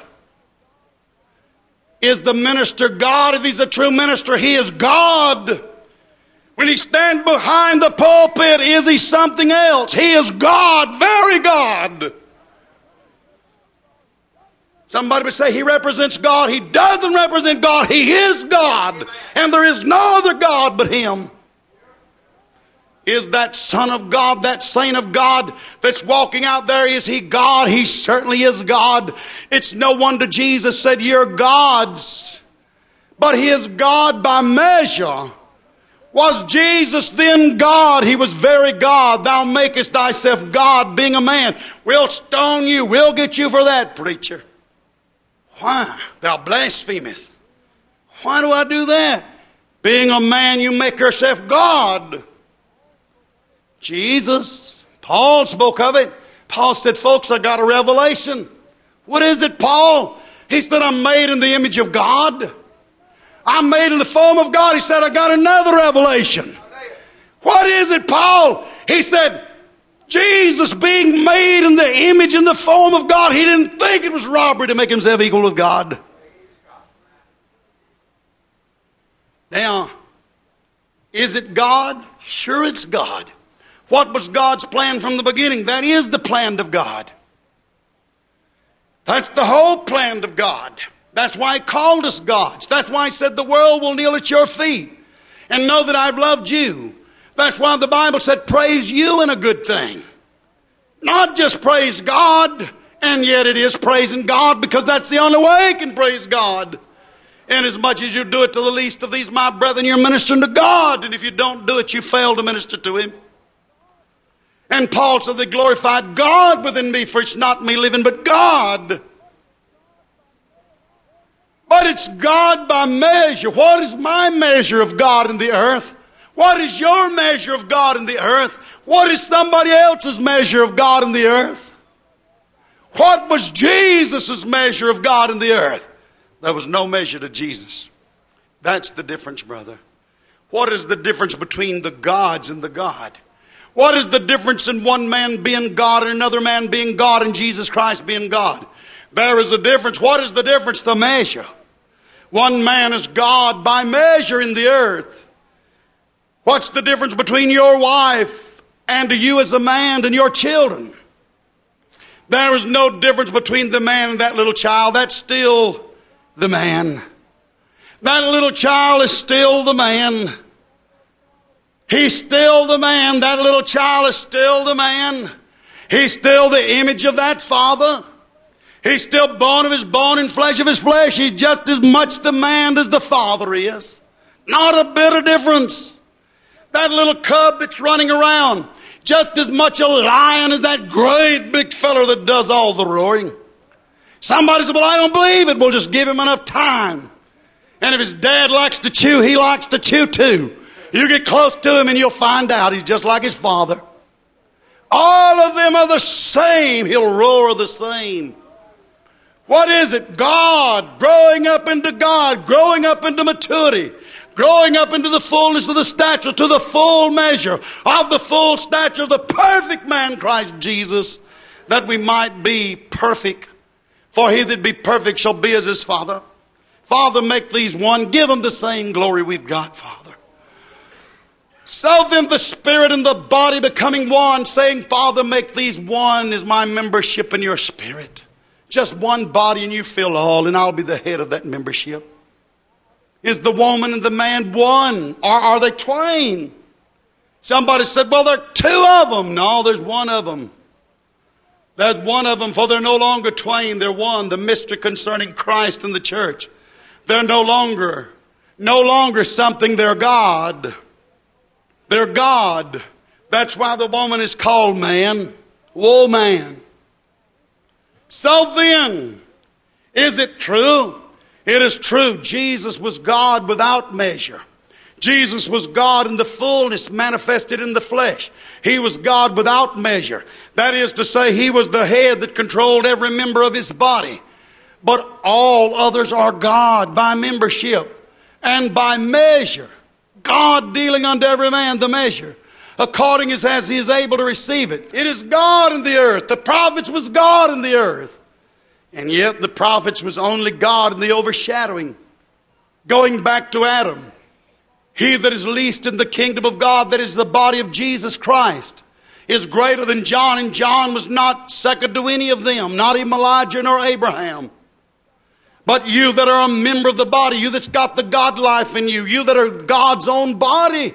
Is the minister God? If he's a true minister, he is God. When he stands behind the pulpit, is he something else? He is God, very God. Somebody would say he represents God. He doesn't represent God. He is God. And there is no other God but him. Is that Son of God, that Saint of God that's walking out there, is he God? He certainly is God. It's no wonder Jesus said, you're gods. But he is God by measure. Was Jesus then God? He was very God. Thou makest thyself God, being a man. We'll stone you. We'll get you for that, preacher. Why? Thou blasphemest. Why do I do that? Being a man, you make yourself God. Jesus, Paul spoke of it. Paul said, folks, I got a revelation. What is it, Paul? He said, I'm made in the image of God. I'm made in the form of God. He said, I got another revelation. What is it, Paul? He said, Jesus being made in the image and the form of God, he didn't think it was robbery to make himself equal with God. Now, is it God? Sure, it's God. What was God's plan from the beginning? That is the plan of God. That's the whole plan of God. That's why he called us gods. That's why he said the world will kneel at your feet and know that I've loved you. That's why the Bible said praise you in a good thing. Not just praise God, and yet it is praising God because that's the only way you can praise God. And as much as you do it to the least of these, my brethren, you're ministering to God. And if you don't do it, you fail to minister to him. And Paul said, they glorified God within me, for it's not me living, but God. But it's God by measure. What is my measure of God in the earth? What is your measure of God in the earth? What is somebody else's measure of God in the earth? What was Jesus' measure of God in the earth? There was no measure to Jesus. That's the difference, brother. What is the difference between the gods and the God? What is the difference in one man being God and another man being God and Jesus Christ being God? There is a difference. What is the difference? The measure. One man is God by measure in the earth. What's the difference between your wife and you as a man and your children? There is no difference between the man and that little child. That's still the man. That little child is still the man. He's still the man. That little child is still the man. He's still the image of that father. He's still bone of his bone and flesh of his flesh. He's just as much the man as the father is. Not a bit of difference. That little cub that's running around, just as much a lion as that great big fella that does all the roaring. Somebody said, well, I don't believe it. We'll just give him enough time. And if his dad likes to chew, he likes to chew too. You get close to him and you'll find out he's just like his father. All of them are the same. He'll roar the same. What is it? God, growing up into God, growing up into maturity, growing up into the fullness of the stature, to the full measure of the full stature of the perfect man, Christ Jesus, that we might be perfect. For he that be perfect shall be as his Father. Father, make these one. Give them the same glory we've got, Father. So then the spirit and the body becoming one, saying, Father, make these one is my membership in your spirit. Just one body and you fill all, and I'll be the head of that membership. Is the woman and the man one? Or are they twain? Somebody said, well, there are two of them. No, there's one of them. There's one of them, for they're no longer twain, they're one. The mystery concerning Christ and the church. They're no longer something, they're God. They're God. That's why the woman is called man. Woe man. So then, is it true? It is true. Jesus was God without measure. Jesus was God in the fullness manifested in the flesh. He was God without measure. That is to say, He was the head that controlled every member of His body. But all others are God by membership and by measure. God dealing unto every man the measure, according as he is able to receive it. It is God in the earth. The prophets was God in the earth. And yet the prophets was only God in the overshadowing. Going back to Adam. He that is least in the kingdom of God, that is the body of Jesus Christ, is greater than John. And John was not second to any of them. Not even Elijah nor Abraham. But you that are a member of the body, you that's got the God life in you, you that are God's own body,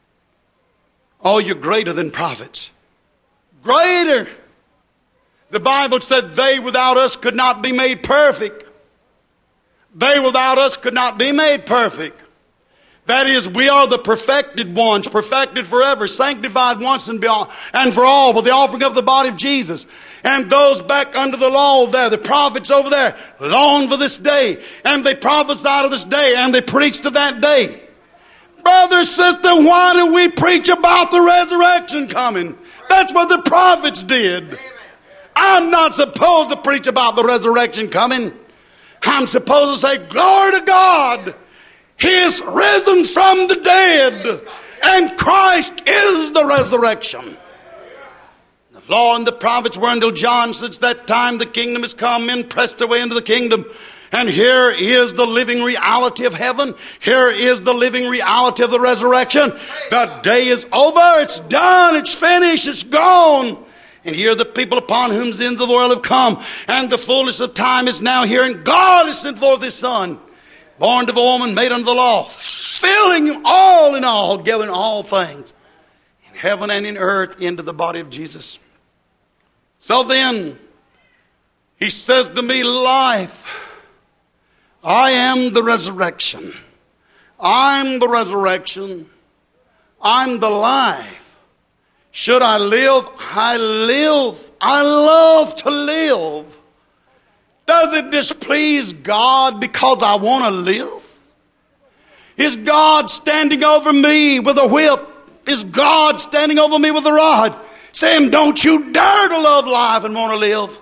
oh, you're greater than prophets. Greater. The Bible said they without us could not be made perfect. They without us could not be made perfect. That is, we are the perfected ones, perfected forever, sanctified once and for all, with the offering of the body of Jesus. And those back under the law there, the prophets over there, long for this day. And they prophesied of this day, and they preached of that day. Brother, sister, why do we preach about the resurrection coming? That's what the prophets did. I'm not supposed to preach about the resurrection coming. I'm supposed to say, glory to God. He is risen from the dead, and Christ is the resurrection. The law and the prophets were until John. Since that time the kingdom has come, men pressed their way into the kingdom. And here is the living reality of heaven. Here is the living reality of the resurrection. The day is over. It's done. It's finished. It's gone. And here are the people upon whom the ends of the world have come. And the fullness of time is now here. And God has sent forth His Son, born of a woman, made under the law, filling all in all, gathering all things in heaven and in earth into the body of Jesus. So then, He says to me, life, I am the resurrection. I'm the resurrection. I'm the life. Should I live? I live. I love to live. Does it displease God because I want to live? Is God standing over me with a whip? Is God standing over me with a rod, saying, don't you dare to love life and want to live?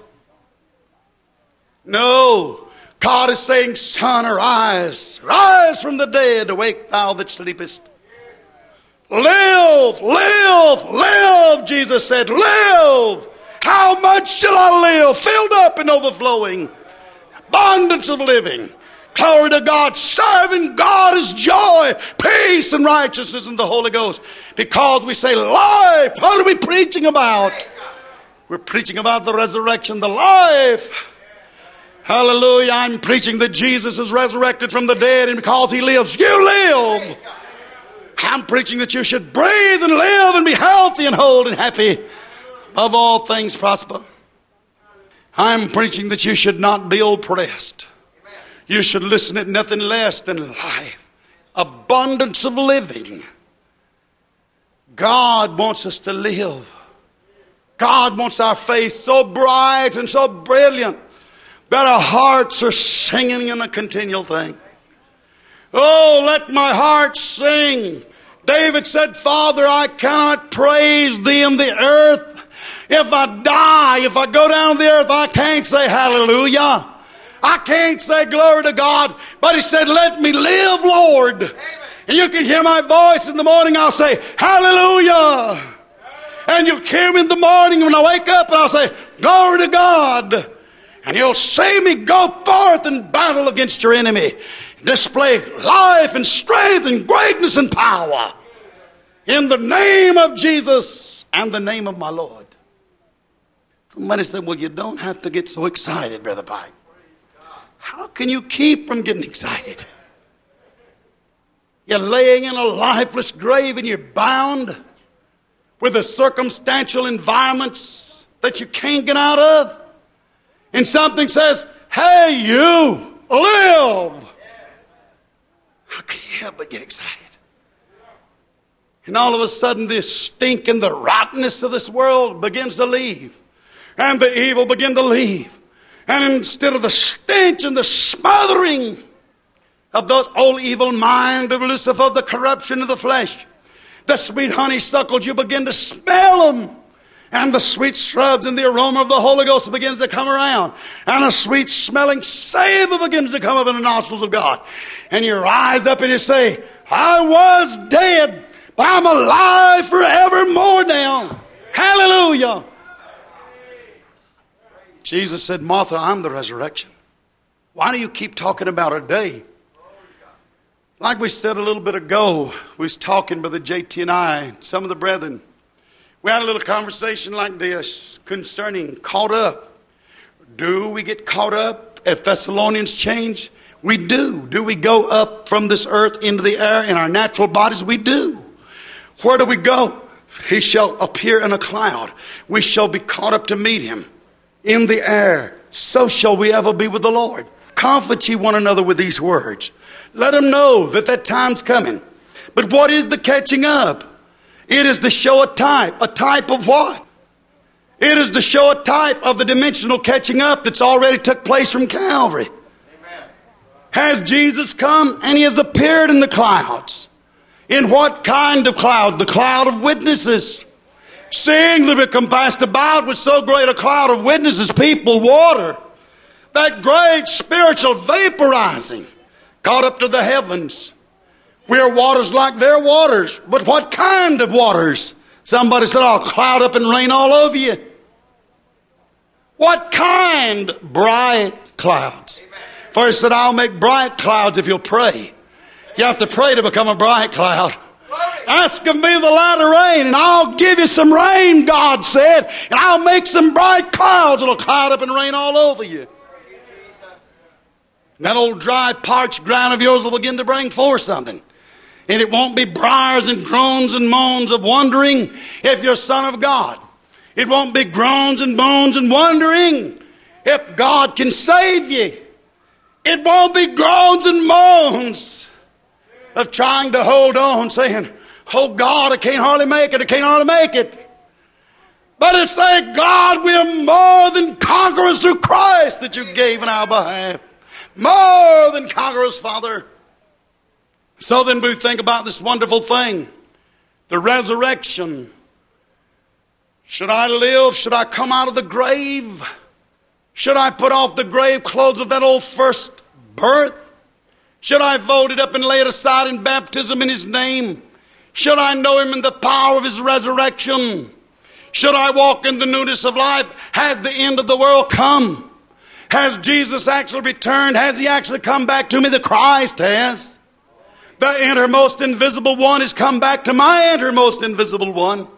No. God is saying, son, arise. Rise from the dead. Awake thou that sleepest. Live, live, live, Jesus said, live. How much shall I live? Filled up and overflowing. Abundance of living. Glory to God. Serving God is joy, peace, and righteousness in the Holy Ghost. Because we say life. What are we preaching about? We're preaching about the resurrection, the life. Hallelujah. I'm preaching that Jesus is resurrected from the dead, and because He lives, you live. I'm preaching that you should breathe and live and be healthy and whole and happy. Above all things prosper. I'm preaching that you should not be oppressed. You should listen at nothing less than life. Abundance of living. God wants us to live. God wants our faith so bright and so brilliant that our hearts are singing in a continual thing. Oh, let my heart sing. David said, Father, I cannot praise Thee in the earth. If I die, if I go down to the earth, I can't say hallelujah. I can't say glory to God. But He said, let me live, Lord. Amen. And you can hear my voice in the morning. I'll say, hallelujah. And you'll hear me in the morning when I wake up and I'll say, glory to God. And you'll see me go forth and battle against your enemy. Display life and strength and greatness and power. In the name of Jesus and the name of my Lord. Somebody said, well, you don't have to get so excited, Brother Pike. How can you keep from getting excited? You're laying in a lifeless grave and you're bound with the circumstantial environments that you can't get out of. And something says, hey, you, live. How can you help but get excited? And all of a sudden this stink and the rottenness of this world begins to leave. And the evil begin to leave. And instead of the stench and the smothering of the old evil mind of Lucifer, the corruption of the flesh, the sweet honeysuckles, you begin to smell them. And the sweet shrubs and the aroma of the Holy Ghost begins to come around. And a sweet smelling savor begins to come up in the nostrils of God. And you rise up and you say, I was dead, but I'm alive forevermore now. Hallelujah. Jesus said, Martha, I'm the resurrection. Why do you keep talking about a day? Like we said a little bit ago, we was talking, Brother JT and I, some of the brethren. We had a little conversation like this concerning caught up. Do we get caught up if Thessalonians change? We do. Do we go up from this earth into the air in our natural bodies? We do. Where do we go? He shall appear in a cloud. We shall be caught up to meet him in the air. So shall we ever be with the Lord. Comfort ye one another with these words. Let them know that that time's coming. But what is the catching up? It is to show a type. A type of what? It is to show a type of the dimensional catching up that's already took place from Calvary. Amen. Has Jesus come and he has appeared in the clouds? In what kind of cloud? The cloud of witnesses. Seeing that we compassed about with so great a cloud of witnesses, people, water, that great spiritual vaporizing, caught up to the heavens. We are waters like their waters. But what kind of waters? Somebody said, I'll cloud up and rain all over you. What kind? Bright clouds. For he said, I'll make bright clouds if you'll pray. You have to pray to become a bright cloud. Ask of me the light of rain, and I'll give you some rain, God said. And I'll make some bright clouds that'll cloud up and rain all over you. And that old dry, parched ground of yours will begin to bring forth something. And it won't be briars and groans and moans of wondering if you're a son of God. It won't be groans and moans and wondering if God can save you. It won't be groans and moans of trying to hold on, saying, oh God, I can't hardly make it, I can't hardly make it. But it's saying, God, we're more than conquerors through Christ that you gave in our behalf. More than conquerors, Father. So then we think about this wonderful thing, the resurrection. Should I live? Should I come out of the grave? Should I put off the grave clothes of that old first birth? Should I vote it up and lay it aside in baptism in his name? Should I know him in the power of his resurrection? Should I walk in the newness of life? Has the end of the world come? Has Jesus actually returned? Has he actually come back to me? The Christ has. The innermost invisible one has come back to my innermost invisible one.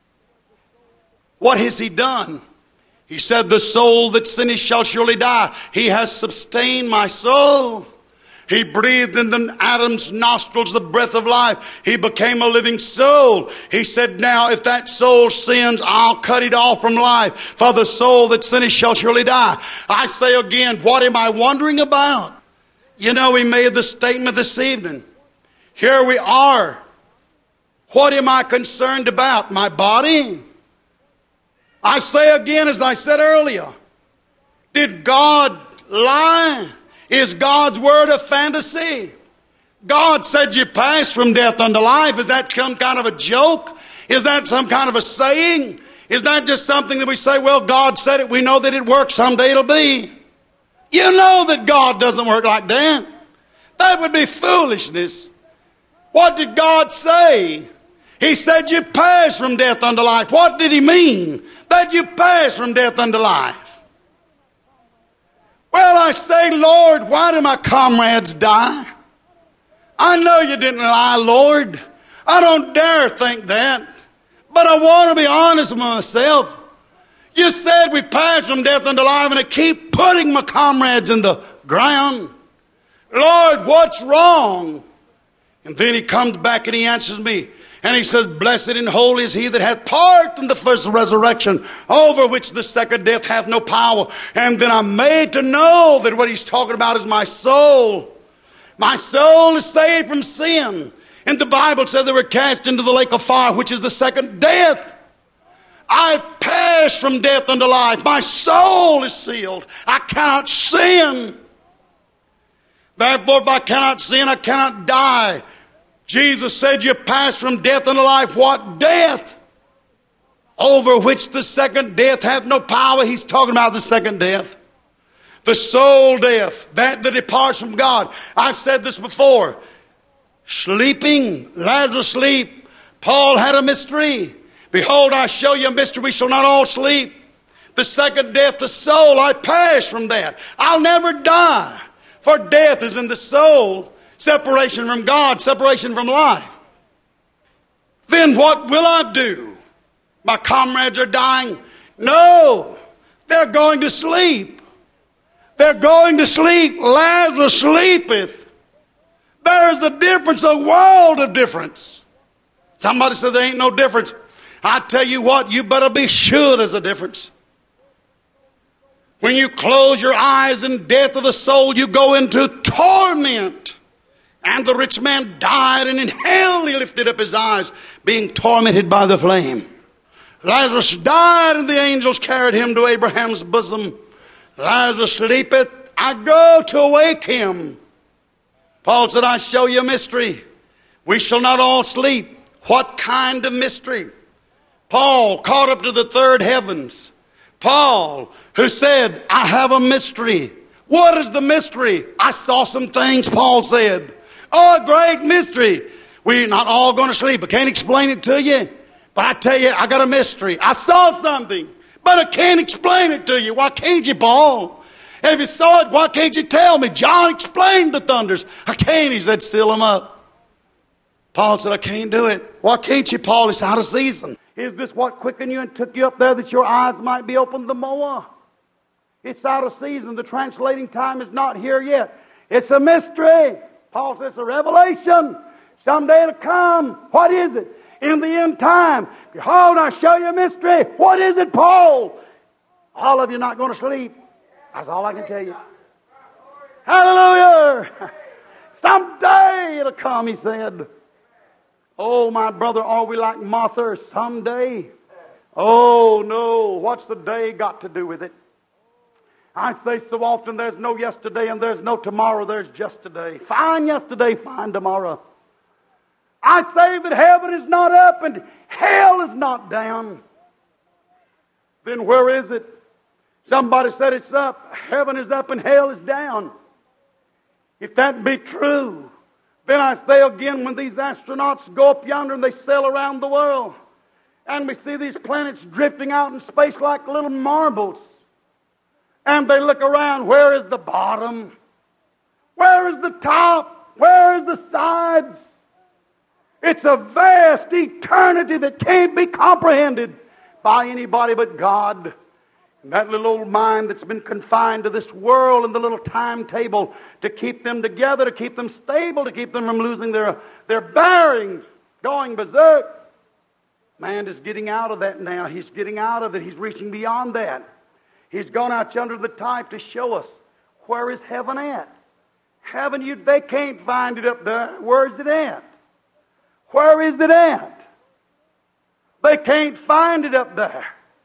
What has he done? He said, the soul that sinneth shall surely die. He has sustained my soul. He breathed in Adam's nostrils the breath of life. He became a living soul. He said, now if that soul sins, I'll cut it off from life. For the soul that sinneth shall surely die. I say again, what am I wondering about? You know, we made the statement this evening. Here we are. What am I concerned about? My body? I say again, as I said earlier, did God lie? Is God's word a fantasy? God said you pass from death unto life. Is that some kind of a joke? Is that some kind of a saying? Is that just something that we say, well, God said it, we know that it works, someday it'll be? You know that God doesn't work like that. That would be foolishness. What did God say? He said you pass from death unto life. What did he mean? That you pass from death unto life. Well, I say, Lord, why do my comrades die? I know you didn't lie, Lord. I don't dare think that. But I want to be honest with myself. You said we passed from death unto life, and I keep putting my comrades in the ground. Lord, what's wrong? And then he comes back and he answers me. And he says, blessed and holy is he that hath part in the first resurrection, over which the second death hath no power. And then I'm made to know that what he's talking about is my soul. My soul is saved from sin. And the Bible said they were cast into the lake of fire, which is the second death. I pass from death unto life. My soul is sealed. I cannot sin. Therefore, if I cannot sin, I cannot die. Jesus said you pass from death unto life. What death? Over which the second death hath no power. He's talking about the second death. The soul death, that departs from God. I've said this before. Sleeping, Lazarus sleep. Paul had a mystery. Behold, I show you a mystery. We shall not all sleep. The second death, the soul, I pass from that. I'll never die. For death is in the soul. Separation from God, separation from life. Then what will I do? My comrades are dying. No, they're going to sleep. They're going to sleep. Lazarus sleepeth. There's a difference, a world of difference. Somebody said there ain't no difference. I tell you what, you better be sure there's a difference. When you close your eyes in death of the soul, you go into torment. And the rich man died, and in hell he lifted up his eyes, being tormented by the flame. Lazarus died, and the angels carried him to Abraham's bosom. Lazarus sleepeth, I go to awake him. Paul said, I show you a mystery. We shall not all sleep. What kind of mystery? Paul caught up to the third heavens. Paul, who said, I have a mystery. What is the mystery? I saw some things, Paul said. Oh, a great mystery. We're not all going to sleep. I can't explain it to you. But I tell you, I got a mystery. I saw something, but I can't explain it to you. Why can't you, Paul? And if you saw it, why can't you tell me? John explained the thunders. I can't. He said, seal them up. Paul said, I can't do it. Why can't you, Paul? It's out of season. Is this what quickened you and took you up there that your eyes might be opened the more? It's out of season. The translating time is not here yet. It's a mystery. Paul says it's a revelation. Someday it'll come. What is it? In the end time. Behold, I show you a mystery. What is it, Paul? All of you not going to sleep. That's all I can tell you. Hallelujah. Someday it'll come, he said. Oh, my brother, are we like Martha someday? Oh, no. What's the day got to do with it? I say so often there's no yesterday and there's no tomorrow. There's just today. Fine yesterday, fine tomorrow. I say that heaven is not up and hell is not down. Then where is it? Somebody said it's up. Heaven is up and hell is down. If that be true, then I say again, when these astronauts go up yonder and they sail around the world, and we see these planets drifting out in space like little marbles, and they look around, where is the bottom? Where is the top? Where is the sides? It's a vast eternity that can't be comprehended by anybody but God. And that little old mind that's been confined to this world and the little timetable to keep them together, to keep them stable, to keep them from losing their bearings, going berserk. Man is getting out of that now. He's getting out of it. He's reaching beyond that. He's gone out yonder to the type to show us where is heaven at. Heaven, they can't find it up there. Where is it at? Where is it at? They can't find it up there.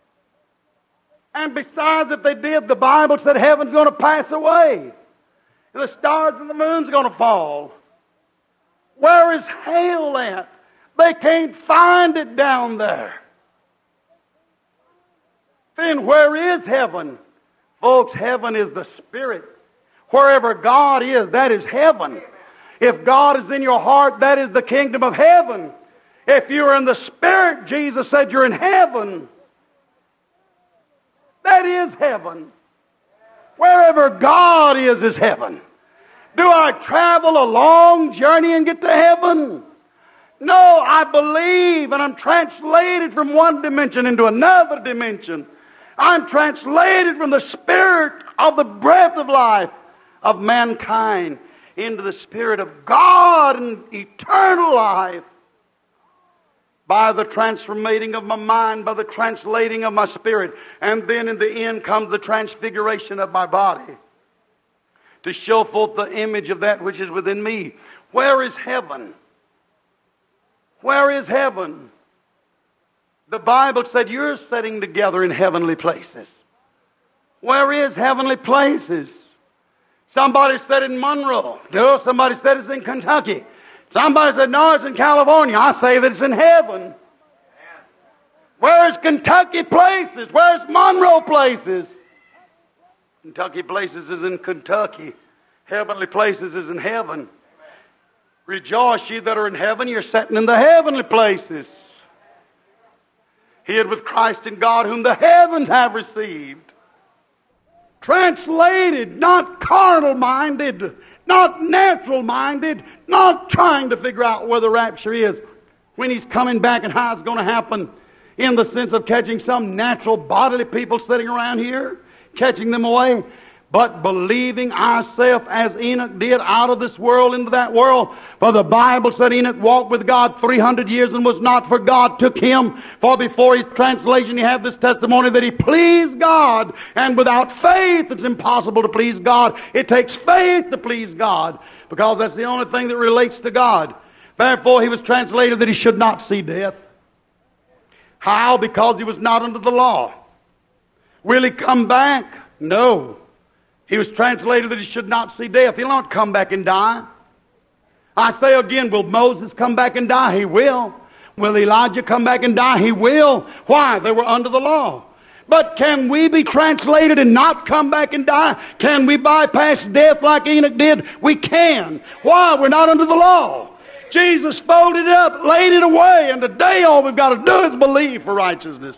And besides, if they did, the Bible said heaven's going to pass away. And the stars and the moon's going to fall. Where is hell at? They can't find it down there. Then where is heaven? Folks, heaven is the Spirit. Wherever God is, that is heaven. If God is in your heart, that is the kingdom of heaven. If you're in the Spirit, Jesus said you're in heaven. That is heaven. Wherever God is heaven. Do I travel a long journey and get to heaven? No, I believe and I'm translated from one dimension into another dimension. I'm translated from the spirit of the breath of life of mankind into the Spirit of God and eternal life by the transformating of my mind, by the translating of my spirit. And then in the end comes the transfiguration of my body to show forth the image of that which is within me. Where is heaven? Where is heaven? The Bible said you're sitting together in heavenly places. Where is heavenly places? Somebody said in Monroe. Somebody said it's in Kentucky. Somebody said, no, it's in California. I say that it's in heaven. Where's Kentucky places? Where's Monroe places? Kentucky places is in Kentucky. Heavenly places is in heaven. Rejoice, ye that are in heaven. You're sitting in the heavenly places. Hid with Christ in God, whom the heavens have received. Translated, not carnal-minded, not natural-minded, not trying to figure out where the rapture is, when He's coming back and how it's going to happen, in the sense of catching some natural bodily people sitting around here, catching them away, but believing ourselves as Enoch did out of this world into that world. For the Bible said Enoch walked with God 300 years and was not, for God took him. For before his translation he had this testimony that he pleased God. And without faith it's impossible to please God. It takes faith to please God, because that's the only thing that relates to God. Therefore he was translated that he should not see death. How? Because he was not under the law. Will he come back? No. He was translated that he should not see death. He'll not come back and die. I say again, will Moses come back and die? He will. Will Elijah come back and die? He will. Why? They were under the law. But can we be translated and not come back and die? Can we bypass death like Enoch did? We can. Why? We're not under the law. Jesus folded it up, laid it away, and today all we've got to do is believe for righteousness.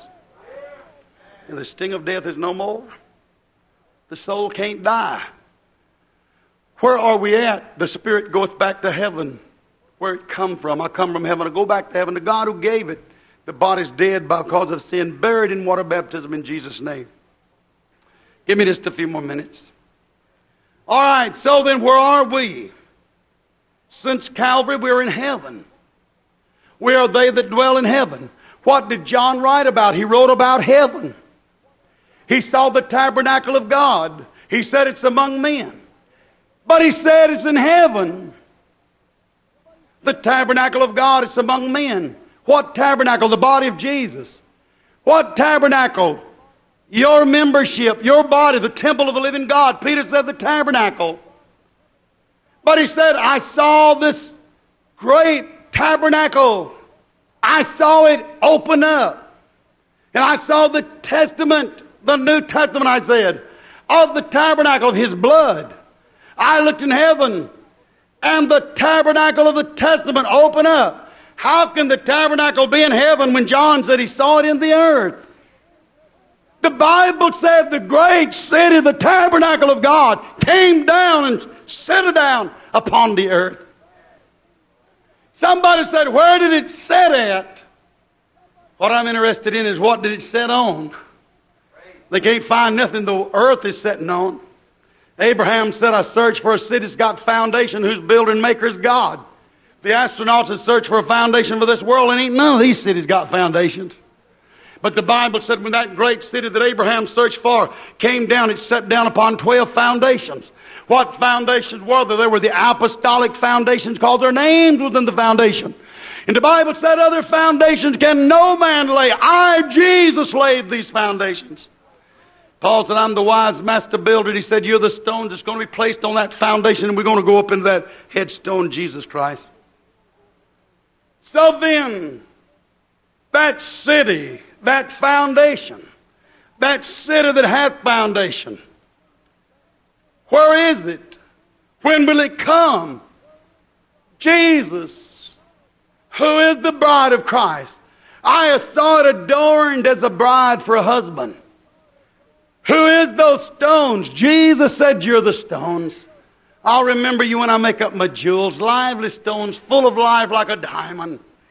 And the sting of death is no more. The soul can't die. Where are we at? The spirit goeth back to heaven. Where it come from? I come from heaven. I go back to heaven. The God who gave it. The body's dead because of sin, buried in water baptism in Jesus' name. Give me just a few more minutes. All right, so then where are we? Since Calvary, we're in heaven. We are they that dwell in heaven. What did John write about? He wrote about heaven. He saw the tabernacle of God. He said it's among men. But he said it's in heaven. The tabernacle of God is among men. What tabernacle? The body of Jesus. What tabernacle? Your membership, your body, the temple of the living God. Peter said the tabernacle. But he said, I saw this great tabernacle. I saw it open up. And I saw the testament, the New Testament, I said, of the tabernacle of His blood. I looked in heaven, and the tabernacle of the testament opened up. How can the tabernacle be in heaven when John said he saw it in the earth? The Bible said the great city, the tabernacle of God, came down and settled down upon the earth. Somebody said, where did it set at? What I'm interested in is what did it set on? They can't find nothing the earth is setting on. Abraham said, I search for a city that's got foundation, whose builder and maker is God. The astronauts have searched for a foundation for this world, and ain't none of these cities got foundations. But the Bible said when that great city that Abraham searched for came down, it set down upon 12 foundations. What foundations were there? They were the apostolic foundations, called their names within the foundation. And the Bible said other foundations can no man lay. I, Jesus, laid these foundations. Paul said, I'm the wise master builder. He said, you're the stone that's going to be placed on that foundation, and we're going to go up into that headstone, Jesus Christ. So then, that city, that foundation, that city that hath foundation, where is it? When will it come? Jesus, who is the bride of Christ. I saw it adorned as a bride for a husband. Who is those stones? Jesus said, you're the stones. I'll remember you when I make up my jewels. Lively stones, full of life like a diamond.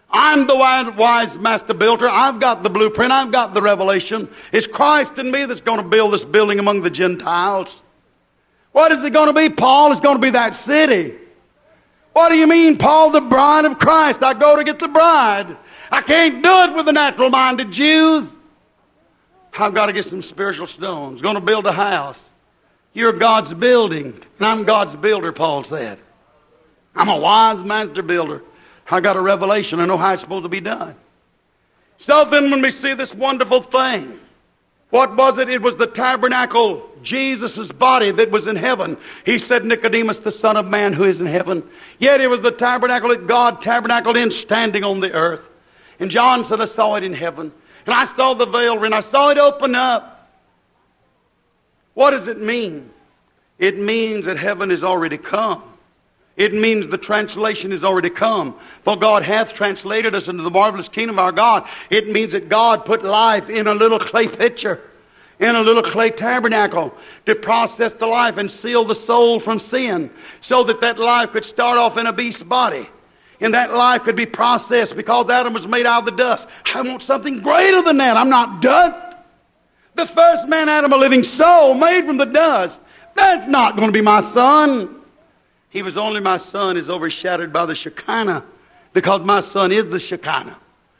I'm the wise master builder. I've got the blueprint. I've got the revelation. It's Christ in me that's going to build this building among the Gentiles. What is it going to be, Paul? It's going to be that city. What do you mean, Paul, the bride of Christ? I go to get the bride. I can't do it with the natural-minded Jews. I've got to get some spiritual stones. Going to build a house. You're God's building, and I'm God's builder, Paul said. I'm a wise master builder. I got a revelation. I know how it's supposed to be done. So then when we see this wonderful thing, what was it? It was the tabernacle, Jesus' body that was in heaven. He said, Nicodemus, the Son of Man who is in heaven. Yet it was the tabernacle that God tabernacled in, standing on the earth. And John said, I saw it in heaven. And I saw the veil rent. I saw it open up. What does it mean? It means that heaven has already come. It means the translation has already come. For God hath translated us into the marvelous kingdom of our God. It means that God put life in a little clay pitcher, in a little clay tabernacle, to process the life and seal the soul from sin, so that that life could start off in a beast's body. And that life could be processed because Adam was made out of the dust. I want something greater than that. I'm not dust. The first man, Adam, a living soul made from the dust. That's not going to be my son. He was only my son is overshadowed by the Shekinah, because my son is the Shekinah.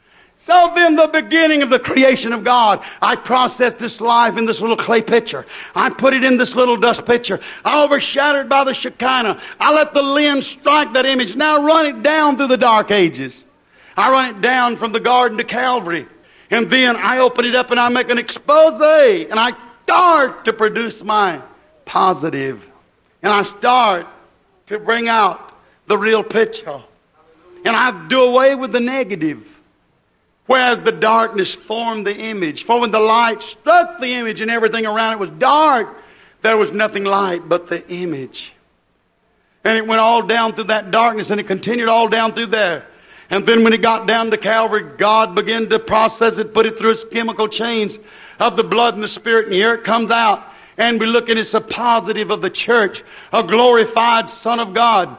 So then the beginning of the creation of God, I processed this life in this little clay pitcher. I put it in this little dust pitcher. I overshadowed by the Shekinah. I let the lens strike that image. Now run it down through the dark ages. I run it down from the garden to Calvary. And then I open it up and I make an expose. And I start to produce my positive. And I start to bring out the real picture. And I do away with the negative. Whereas the darkness formed the image. For when the light struck the image and everything around it was dark, there was nothing light but the image. And it went all down through that darkness, and it continued all down through there. And then when it got down to Calvary, God began to process it, put it through its chemical chains of the blood and the Spirit, and here it comes out. And we look, and it's a positive of the church, a glorified Son of God.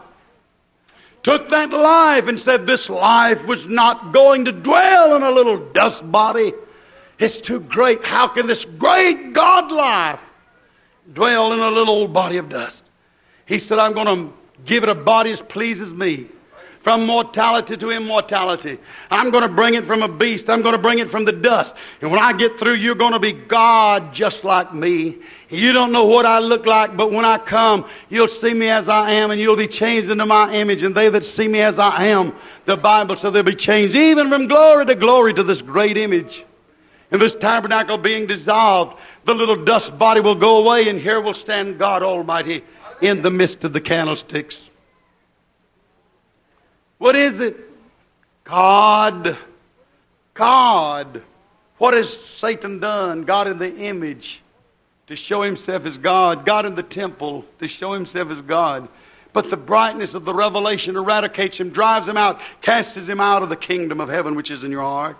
Took that life and said this life was not going to dwell in a little dust body. It's too great. How can this great God life dwell in a little old body of dust? He said, I'm going to give it a body as pleases me. From mortality to immortality. I'm going to bring it from a beast. I'm going to bring it from the dust. And when I get through, you're going to be God just like me. You don't know what I look like, but when I come, you'll see me as I am, and you'll be changed into my image. And they that see me as I am, the Bible says they'll be changed even from glory to this great image. And this tabernacle being dissolved, the little dust body will go away, and here will stand God Almighty in the midst of the candlesticks. What is it? God. God. What has Satan done? God in the image to show himself as God. God in the temple to show himself as God. But the brightness of the revelation eradicates him, drives him out, casts him out of the kingdom of heaven which is in your heart.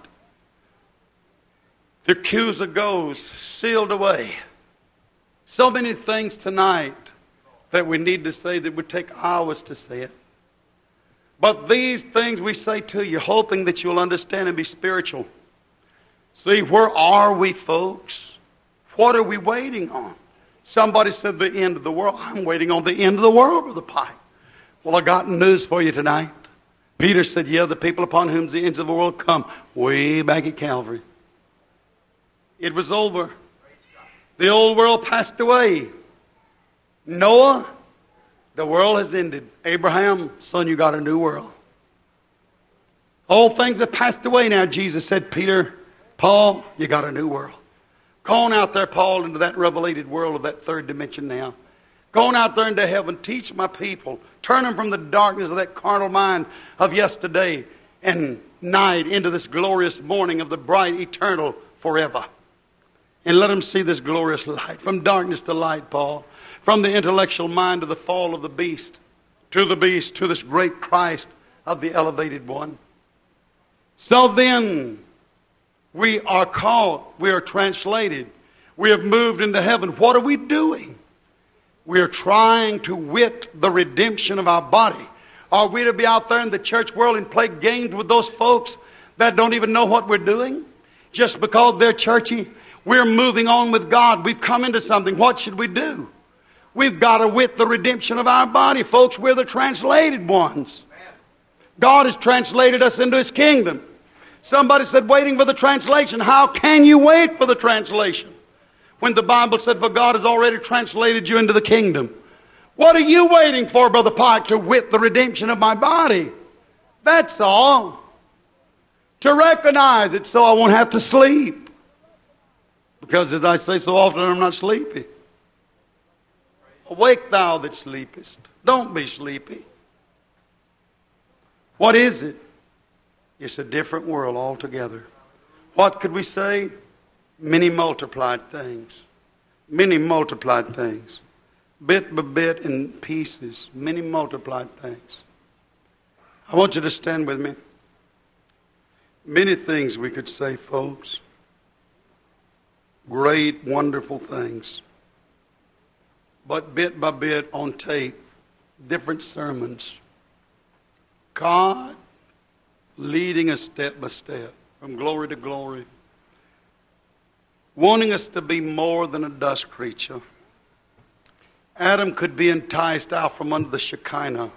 The accuser goes, sealed away. So many things tonight that we need to say that would take hours to say it. But these things we say to you, hoping that you'll understand and be spiritual. See, where are we, folks? What are we waiting on? Somebody said the end of the world. I'm waiting on the end of the world, Brother Pike. Well, I got news for you tonight. Peter said, yeah, the people upon whom the ends of the world come, way back at Calvary. It was over. The old world passed away. Noah, the world has ended. Abraham, son, you got a new world. All things have passed away now, Jesus said. Peter, Paul, you got a new world. Go on out there, Paul, into that revelated world of that third dimension now. Go on out there into heaven. Teach my people. Turn them from the darkness of that carnal mind of yesterday and night into this glorious morning of the bright eternal forever. And let them see this glorious light. From darkness to light, Paul. From the intellectual mind to the fall of the beast, to this great Christ of the elevated one. So then, we are called, we are translated, we have moved into heaven. What are we doing? We are trying to wit the redemption of our body. Are we to be out there in the church world and play games with those folks that don't even know what we're doing? Just because they're churchy, we're moving on with God. We've come into something. What should we do? We've got to wit the redemption of our body. Folks, we're the translated ones. God has translated us into His kingdom. Somebody said, waiting for the translation. How can you wait for the translation when the Bible said, for God has already translated you into the kingdom? What are you waiting for, Brother Pike? To wit the redemption of my body. That's all. To recognize it so I won't have to sleep. Because as I say so often, I'm not sleepy. Awake thou that sleepest. Don't be sleepy. What is it? It's a different world altogether. What could we say? Many multiplied things. Many multiplied things. Bit by bit in pieces. Many multiplied things. I want you to stand with me. Many things we could say, folks. Great, wonderful things. But bit by bit on tape, different sermons. God leading us step by step, from glory to glory. Wanting us to be more than a dust creature. Adam could be enticed out from under the Shekinah.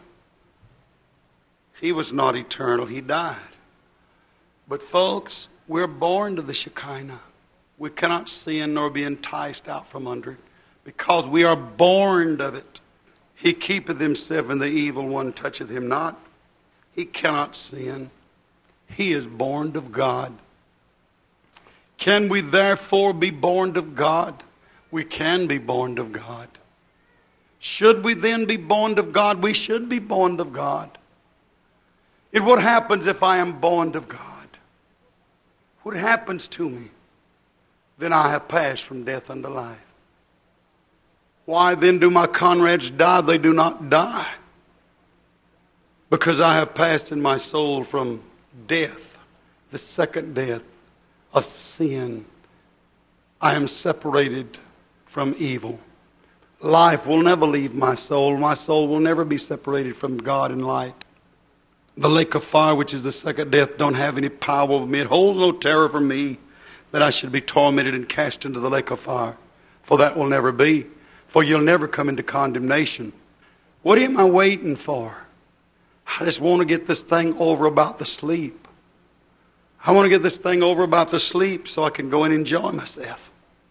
He was not eternal. He died. But folks, we're born to the Shekinah. We cannot sin nor be enticed out from under it because we are born of it. He keepeth himself, and the evil one toucheth him not. He cannot sin. He is born of God. Can we therefore be born of God? We can be born of God. Should we then be born of God? We should be born of God. And what happens if I am born of God? What happens to me? Then I have passed from death unto life. Why then do my comrades die? They do not die. Because I have passed in my soul from death, the second death of sin. I am separated from evil. Life will never leave my soul. My soul will never be separated from God and light. The lake of fire, which is the second death, don't have any power over me. It holds no terror for me that I should be tormented and cast into the lake of fire. For that will never be. For you'll never come into condemnation. What am I waiting for? I just want to get this thing over about the sleep. I want to get this thing over about the sleep so I can go and enjoy myself.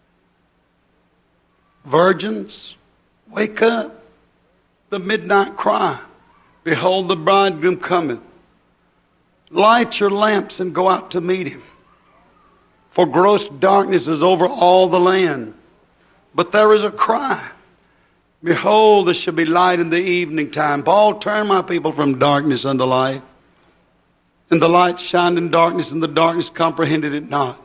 Virgins, wake up. The midnight cry. Behold, the bridegroom cometh. Light your lamps and go out to meet him. For gross darkness is over all the land. But there is a cry. Behold, there shall be light in the evening time. Paul, turn my people from darkness unto light. And the light shined in darkness, and the darkness comprehended it not.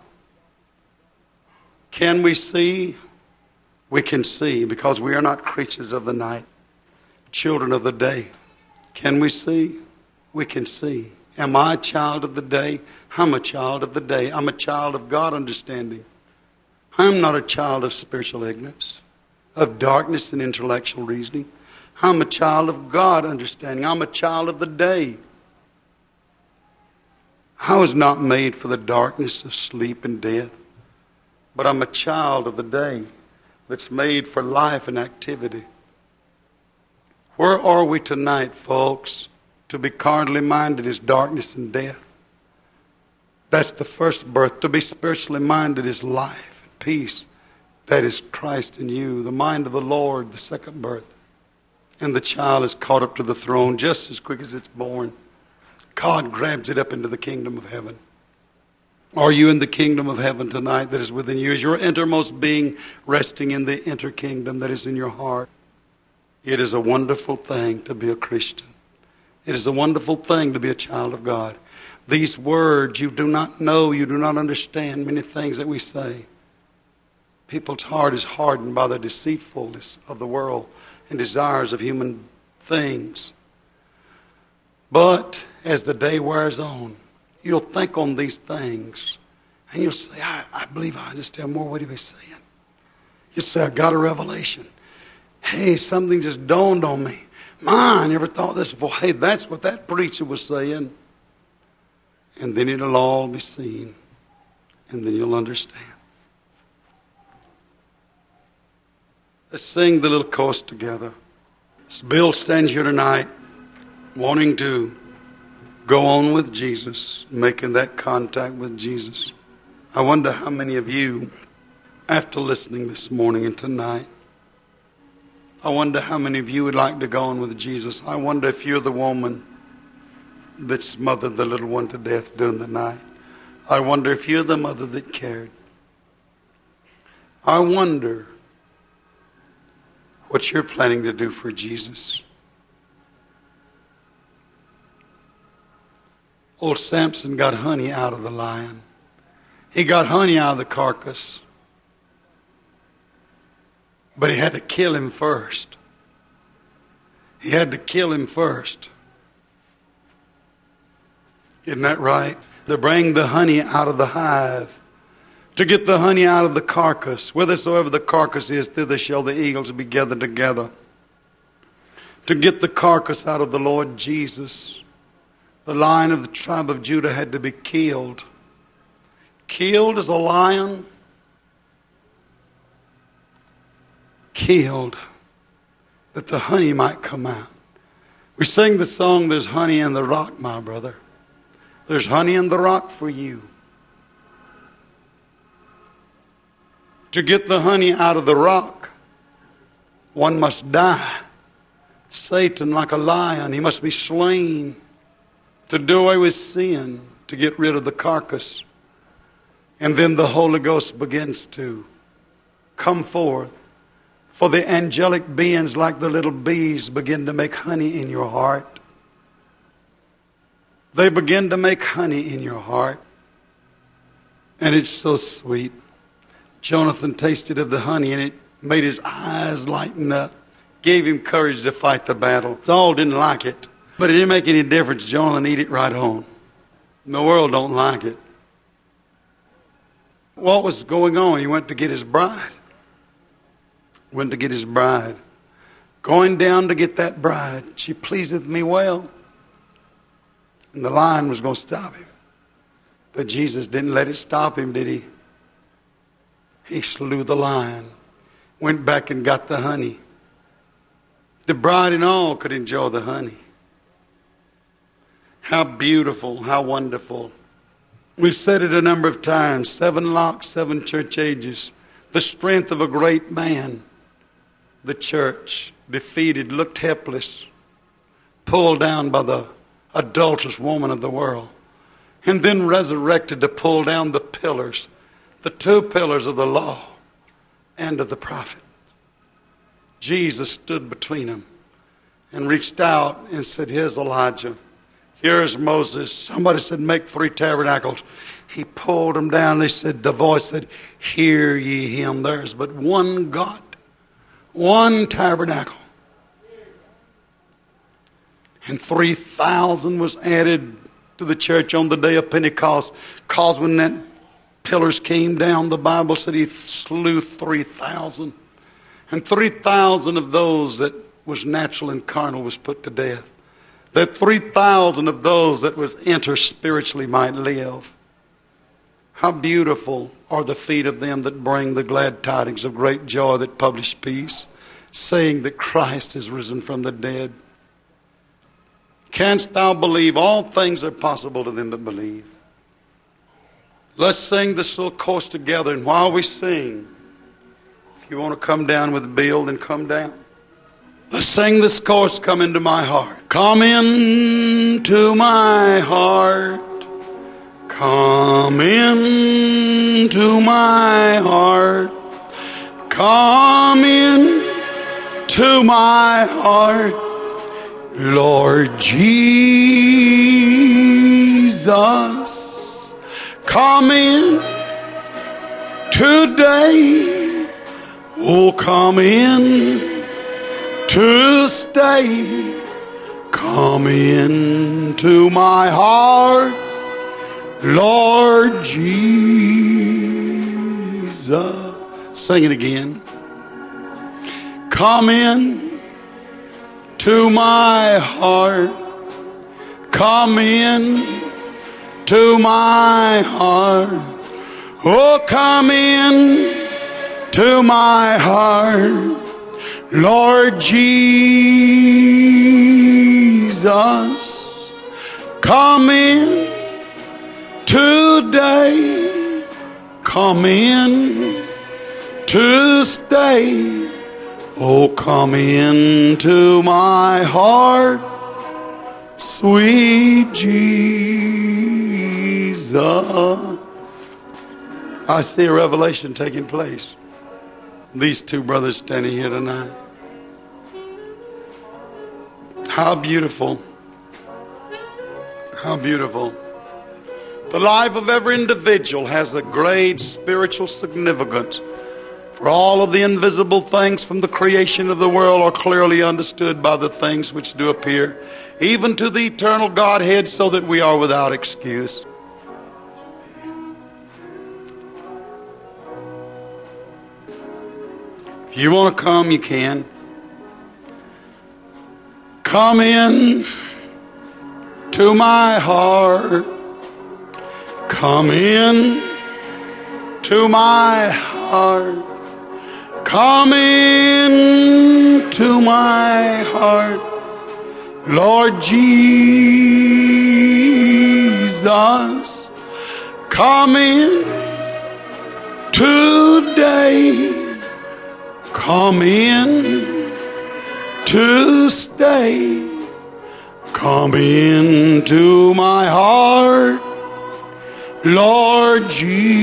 Can we see? We can see, because we are not creatures of the night, children of the day. Can we see? We can see. Am I a child of the day? I'm a child of the day. I'm a child of God understanding. I'm not a child of spiritual ignorance, of darkness and intellectual reasoning. I'm a child of God understanding. I'm a child of the day. I was not made for the darkness of sleep and death, but I'm a child of the day that's made for life and activity. Where are we tonight, folks? To be carnally minded is darkness and death. That's the first birth. To be spiritually minded is life and peace. That is Christ in you. The mind of the Lord, the second birth. And the child is caught up to the throne just as quick as it's born. God grabs it up into the kingdom of heaven. Are you in the kingdom of heaven tonight that is within you? Is your innermost being resting in the inner kingdom that is in your heart? It is a wonderful thing to be a Christian. It is a wonderful thing to be a child of God. These words you do not know, you do not understand many things that we say. People's heart is hardened by the deceitfulness of the world and desires of human things. But as the day wears on, you'll think on these things and you'll say, I believe I understand more what he was saying. You'll say, I got a revelation. Hey, something just dawned on me. My, I never thought this before. Hey, that's what that preacher was saying. And then it'll all be seen. And then you'll understand. Let's sing the little chorus together. As Bill stands here tonight wanting to go on with Jesus, making that contact with Jesus. I wonder how many of you, after listening this morning and tonight, I wonder how many of you would like to go on with Jesus. I wonder if you're the woman that smothered the little one to death during the night. I wonder if you're the mother that cared. I wonder what you're planning to do for Jesus. Old Samson got honey out of the lion. He got honey out of the carcass. But he had to kill him first. He had to kill him first. Isn't that right? To bring the honey out of the hive. To get the honey out of the carcass. Whithersoever the carcass is, thither shall the eagles be gathered together. To get the carcass out of the Lord Jesus, the lion of the tribe of Judah had to be killed. Killed as a lion. Killed that the honey might come out. We sing the song, "There's honey in the rock," my brother. There's honey in the rock for you. To get the honey out of the rock, one must die. Satan, like a lion, he must be slain to do away with sin, to get rid of the carcass. And then the Holy Ghost begins to come forth. For the angelic beings, like the little bees, begin to make honey in your heart. They begin to make honey in your heart. And it's so sweet. Jonathan tasted of the honey, and it made his eyes lighten up. Gave him courage to fight the battle. Saul didn't like it. But it didn't make any difference. Jonathan ate it right on. The world don't like it. What was going on? He went to get his bride. Went to get his bride. Going down to get that bride. She pleaseth me well. And the lion was going to stop him. But Jesus didn't let it stop him, did he? He slew the lion. Went back and got the honey. The bride and all could enjoy the honey. How beautiful, how wonderful. We've said it a number of times. 7 locks, 7 church ages. The strength of a great man. The church, defeated, looked helpless, pulled down by the adulterous woman of the world, and then resurrected to pull down the pillars, the 2 pillars of the law and of the prophet. Jesus stood between them and reached out and said, "Here's Elijah. Here's Moses." Somebody said, "Make 3 tabernacles." He pulled them down. They said, the voice said, "Hear ye him. There's but one God. One tabernacle." And 3,000 was added to the church on the day of Pentecost. Because when that pillars came down, the Bible said he slew 3,000. And 3,000 of those that was natural and carnal was put to death. That 3,000 of those that was inter-spiritually might live. How beautiful are the feet of them that bring the glad tidings of great joy that publish peace, saying that Christ is risen from the dead. Canst thou believe? All things are possible to them that believe. Let's sing this little chorus together, and while we sing, if you want to come down with Bill, then come down. Let's sing this chorus, "Come into my heart." Come into my heart. Come into my heart. Come into my heart. Lord Jesus, come in today. Oh, come in to stay. Come into my heart, Lord Jesus. Sing it again. Come in to my heart. Come in to my heart. Oh, come in to my heart. Lord Jesus, come in today. Come in to stay. Oh, come into my heart, sweet Jesus. I see a revelation taking place. These two brothers standing here tonight. How beautiful. How beautiful. The life of every individual has a great spiritual significance. For all of the invisible things from the creation of the world are clearly understood by the things which do appear, even to the eternal Godhead, so that we are without excuse. If you want to come, you can. Come in to my heart. Come in to my heart. Come in to my heart. Lord Jesus, come in today. Come in to stay. Come into my heart, Lord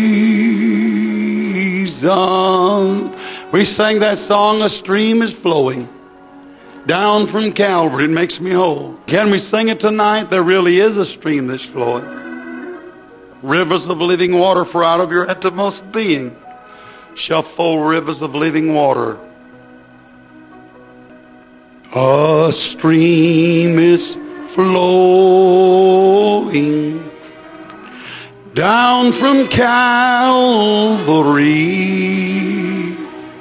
Jesus. We sang that song, A Stream is Flowing Down from Calvary. It makes me whole. Can we sing it tonight? There really is a stream that's flowing. Rivers of living water, for out of your uttermost being shall flow rivers of living water. A stream is flowing down from Calvary.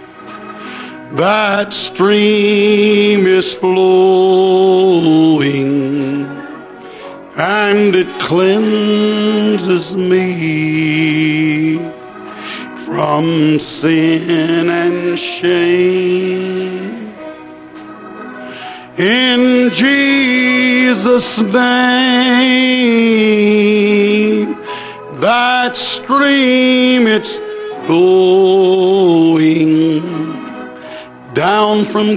That stream is flowing and it cleanses me from sin and shame. In Jesus' name, that stream, it's flowing down from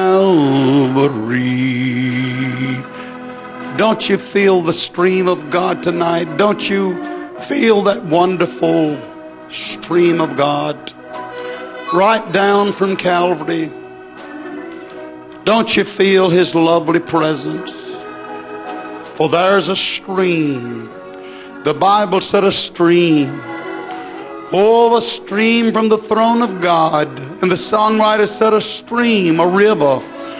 Calvary. Don't you feel the stream of God tonight? Don't you feel that wonderful stream of God right down from Calvary? Don't you feel his lovely presence? For there's a stream. The Bible said a stream. Oh, a stream from the throne of God. And the songwriter said a stream, a river,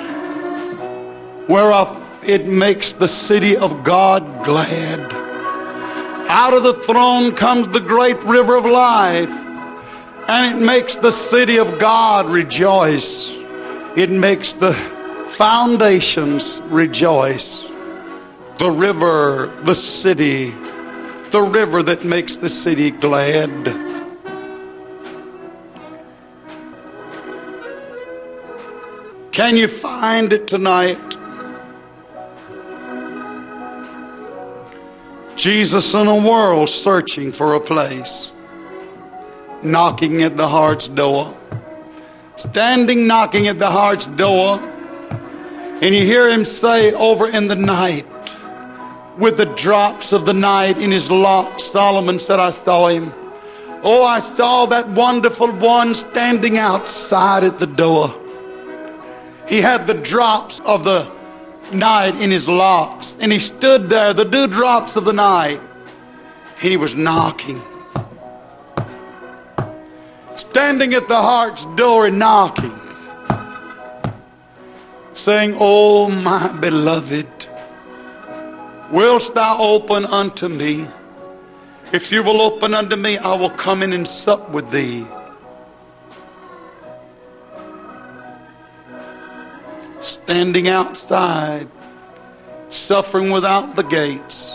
whereof it makes the city of God glad. Out of the throne comes the great river of life, and it makes the city of God rejoice. It makes the foundations rejoice. The river, the city, the river that makes the city glad. Can you find it tonight? Jesus in a world searching for a place, knocking at the heart's door, standing knocking at the heart's door, and you hear him say over in the night, with the drops of the night in his locks, Solomon said, I saw him. Oh, I saw that wonderful one standing outside at the door. He had the drops of the night in his locks, and he stood there, the dewdrops of the night, and he was knocking, standing at the heart's door and knocking, saying, oh, my beloved, wilt thou open unto me? If you will open unto me, I will come in and sup with thee. standing outside, suffering without the gates.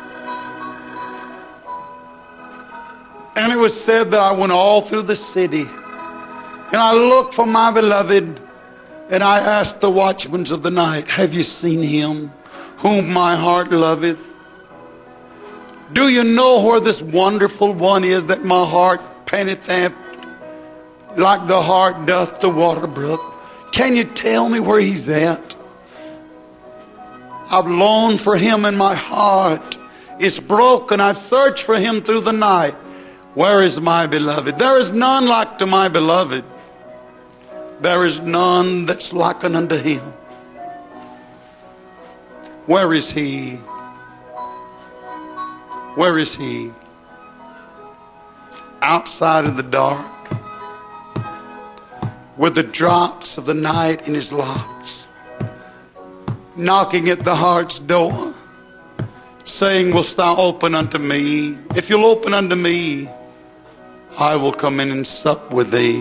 And it was said that I went all through the city, and I looked for my beloved, and I asked the watchmen of the night, have you seen him whom my heart loveth? Do you know where this wonderful one is that my heart panteth after, like the hart doth the water brook? Can you tell me where he's at? I've longed for him and my heart is broken. I've searched for him through the night. Where is my beloved? There is none like to my beloved. There is none that's like unto him. Where is he? Where is he? Outside of the dark, with the drops of the night in his locks, knocking at the heart's door, saying, wilt thou open unto me? If you'll open unto me, I will come in and sup with thee.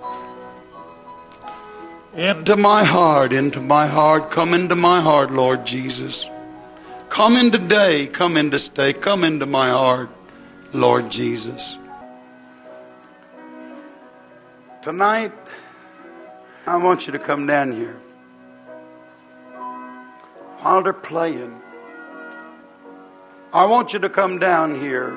Into my heart, come into my heart, Lord Jesus. Come in today, come in to stay, come into my heart, Lord Jesus. Tonight, I want you to come down here. While they're playing, I want you to come down here.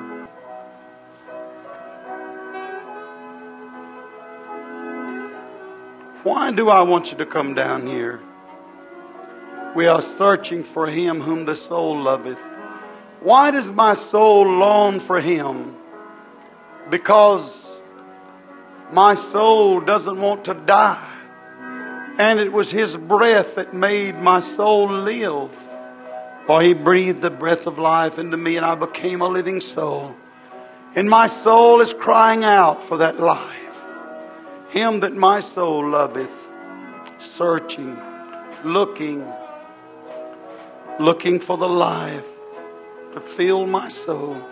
Why do I want you to come down here? We are searching for him whom the soul loveth. Why does my soul long for him? Because my soul doesn't want to die. And it was his breath that made my soul live. For he breathed the breath of life into me, and I became a living soul. And my soul is crying out for that life. Him that my soul loveth, searching, looking for the life to fill my soul.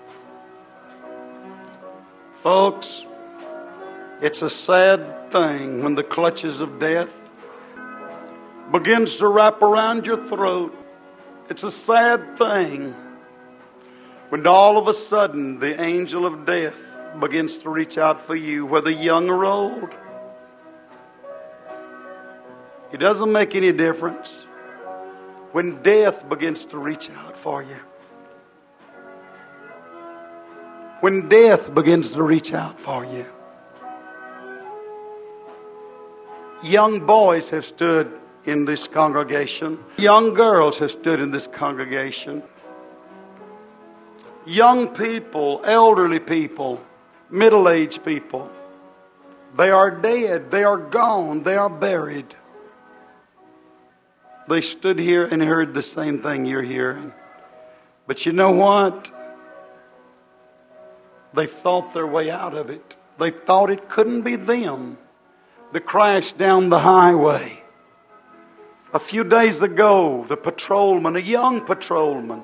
Folks, it's a sad thing when the clutches of death begins to wrap around your throat. It's a sad thing when all of a sudden the angel of death begins to reach out for you, whether young or old. It doesn't make any difference when death begins to reach out for you. When death begins to reach out for you. Young boys have stood in this congregation. Young girls have stood in this congregation. Young people, elderly people, middle-aged people. They are dead. They are gone. They are buried. They stood here and heard the same thing you're hearing. But you know what? They thought their way out of it. They thought it couldn't be them that crashed down the highway. A few days ago, the patrolman, a young patrolman,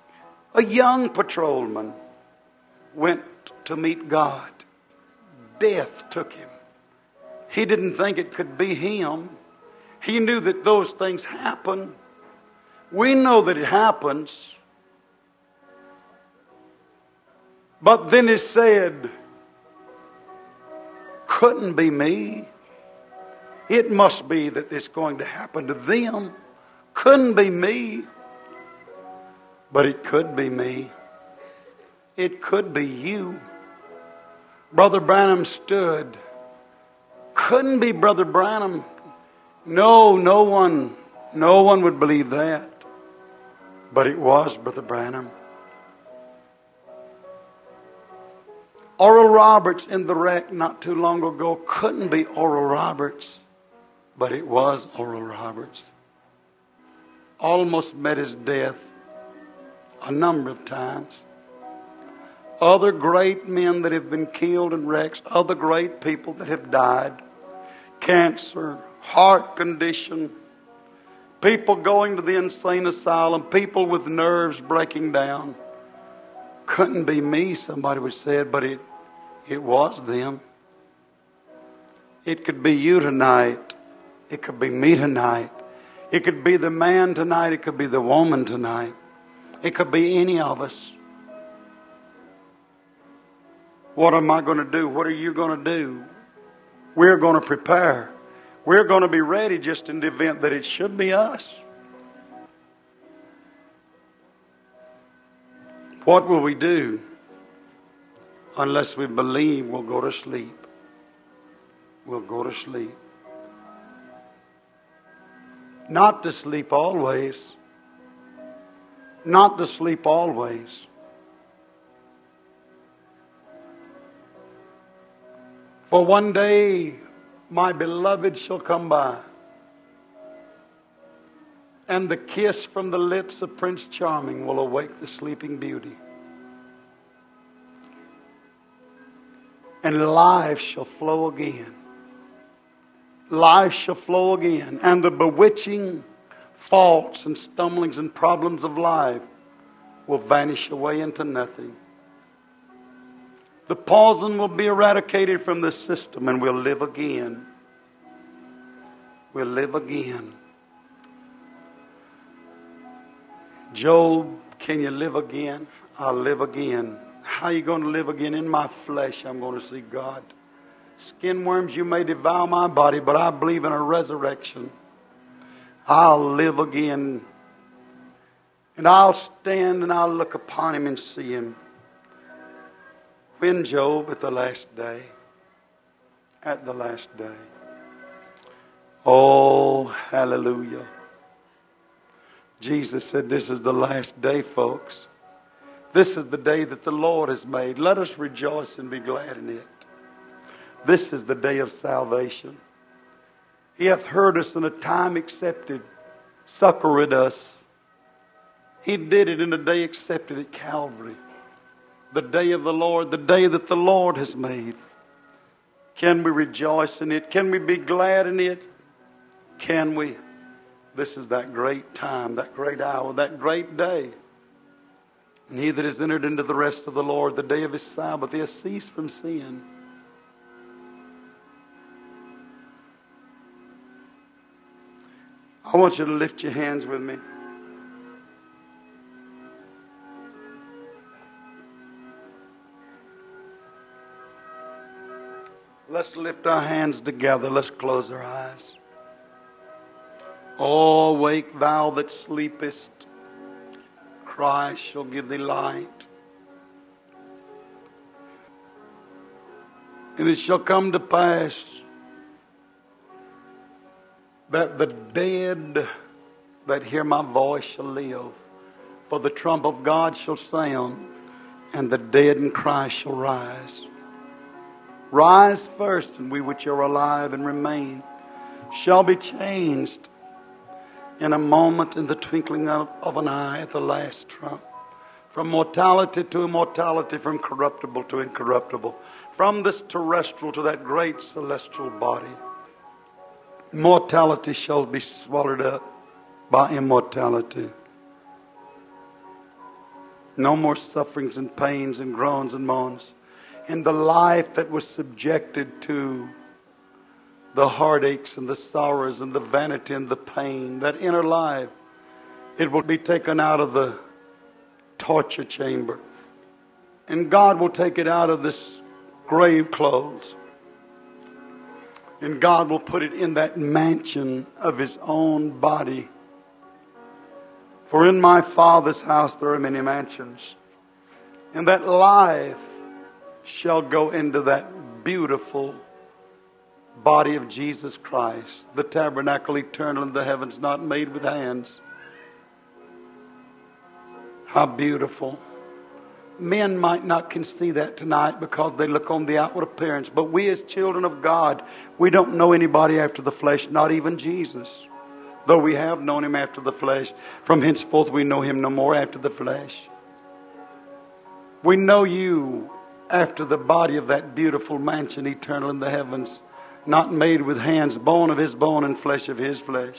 went to meet God. Death took him. He didn't think it could be him. He knew that those things happen. We know that it happens. But then it said, couldn't be me. It must be that it's going to happen to them. Couldn't be me. But it could be me. It could be you. Brother Branham stood. Couldn't be Brother Branham. No one would believe that. But it was Brother Branham. Oral Roberts in the wreck not too long ago couldn't be Oral Roberts, but it was Oral Roberts. Almost met his death a number of times. Other great men that have been killed in wrecks, other great people that have died, cancer, heart condition, people going to the insane asylum, people with nerves breaking down. Couldn't be me, somebody would say, but it was them. It could be you tonight. It could be me tonight. It could be the man tonight. It could be the woman tonight. It could be any of us. What am I going to do? What are you going to do? We're going to prepare. We're going to be ready just in the event that it should be us. What will we do? Unless we believe, we'll go to sleep. We'll go to sleep. Not to sleep always. Not to sleep always. For one day my beloved shall come by, and the kiss from the lips of Prince Charming will awake the sleeping beauty. And life shall flow again. Life shall flow again. And the bewitching faults and stumblings and problems of life will vanish away into nothing. The poison will be eradicated from the system, and we'll live again. We'll live again. Job, can you live again? I'll live again. How are you going to live again? In my flesh, I'm going to see God. Skin worms, you may devour my body, but I believe in a resurrection. I'll live again. And I'll stand and I'll look upon Him and see Him. When, Job? At the last day. At the last day. Oh, hallelujah. Jesus said, this is the last day, folks. This is the day that the Lord has made. Let us rejoice and be glad in it. This is the day of salvation. He hath heard us in a time accepted, succored us. He did it in a day accepted at Calvary. The day of the Lord, the day that the Lord has made. Can we rejoice in it? Can we be glad in it? Can we? This is that great time, that great hour, that great day. And he that has entered into the rest of the Lord, the day of His Sabbath, he has ceased from sin. I want you to lift your hands with me. Let's lift our hands together. Let's close our eyes. Oh, awake thou that sleepest. Christ shall give thee light. And it shall come to pass that the dead that hear my voice shall live. For the trump of God shall sound, and the dead in Christ shall rise. Rise first, and we which are alive and remain shall be changed in a moment, in the twinkling of an eye, at the last trump. From mortality to immortality, from corruptible to incorruptible, from this terrestrial to that great celestial body. Mortality shall be swallowed up by immortality. No more sufferings and pains and groans and moans. And the life that was subjected to the heartaches and the sorrows and the vanity and the pain, that inner life, it will be taken out of the torture chamber. And God will take it out of this grave clothes. And God will put it in that mansion of His own body. For in my Father's house there are many mansions. And that life shall go into that beautiful body of Jesus Christ, the tabernacle eternal in the heavens, not made with hands. How beautiful. Men might not can see that tonight because they look on the outward appearance, but we as children of God, we don't know anybody after the flesh, not even Jesus. Though we have known Him after the flesh, from henceforth we know Him no more after the flesh. We know you after the body of that beautiful mansion eternal in the heavens, not made with hands, bone of His bone and flesh of His flesh.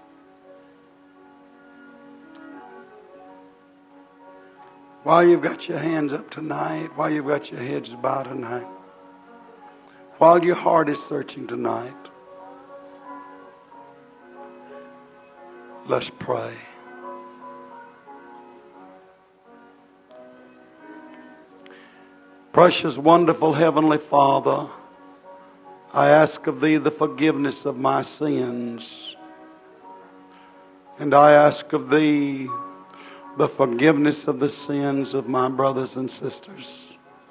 While you've got your hands up tonight, while you've got your heads bowed tonight, while your heart is searching tonight, Let's pray. Precious, wonderful Heavenly Father, I ask of Thee the forgiveness of my sins. And I ask of Thee the forgiveness of the sins of my brothers and sisters.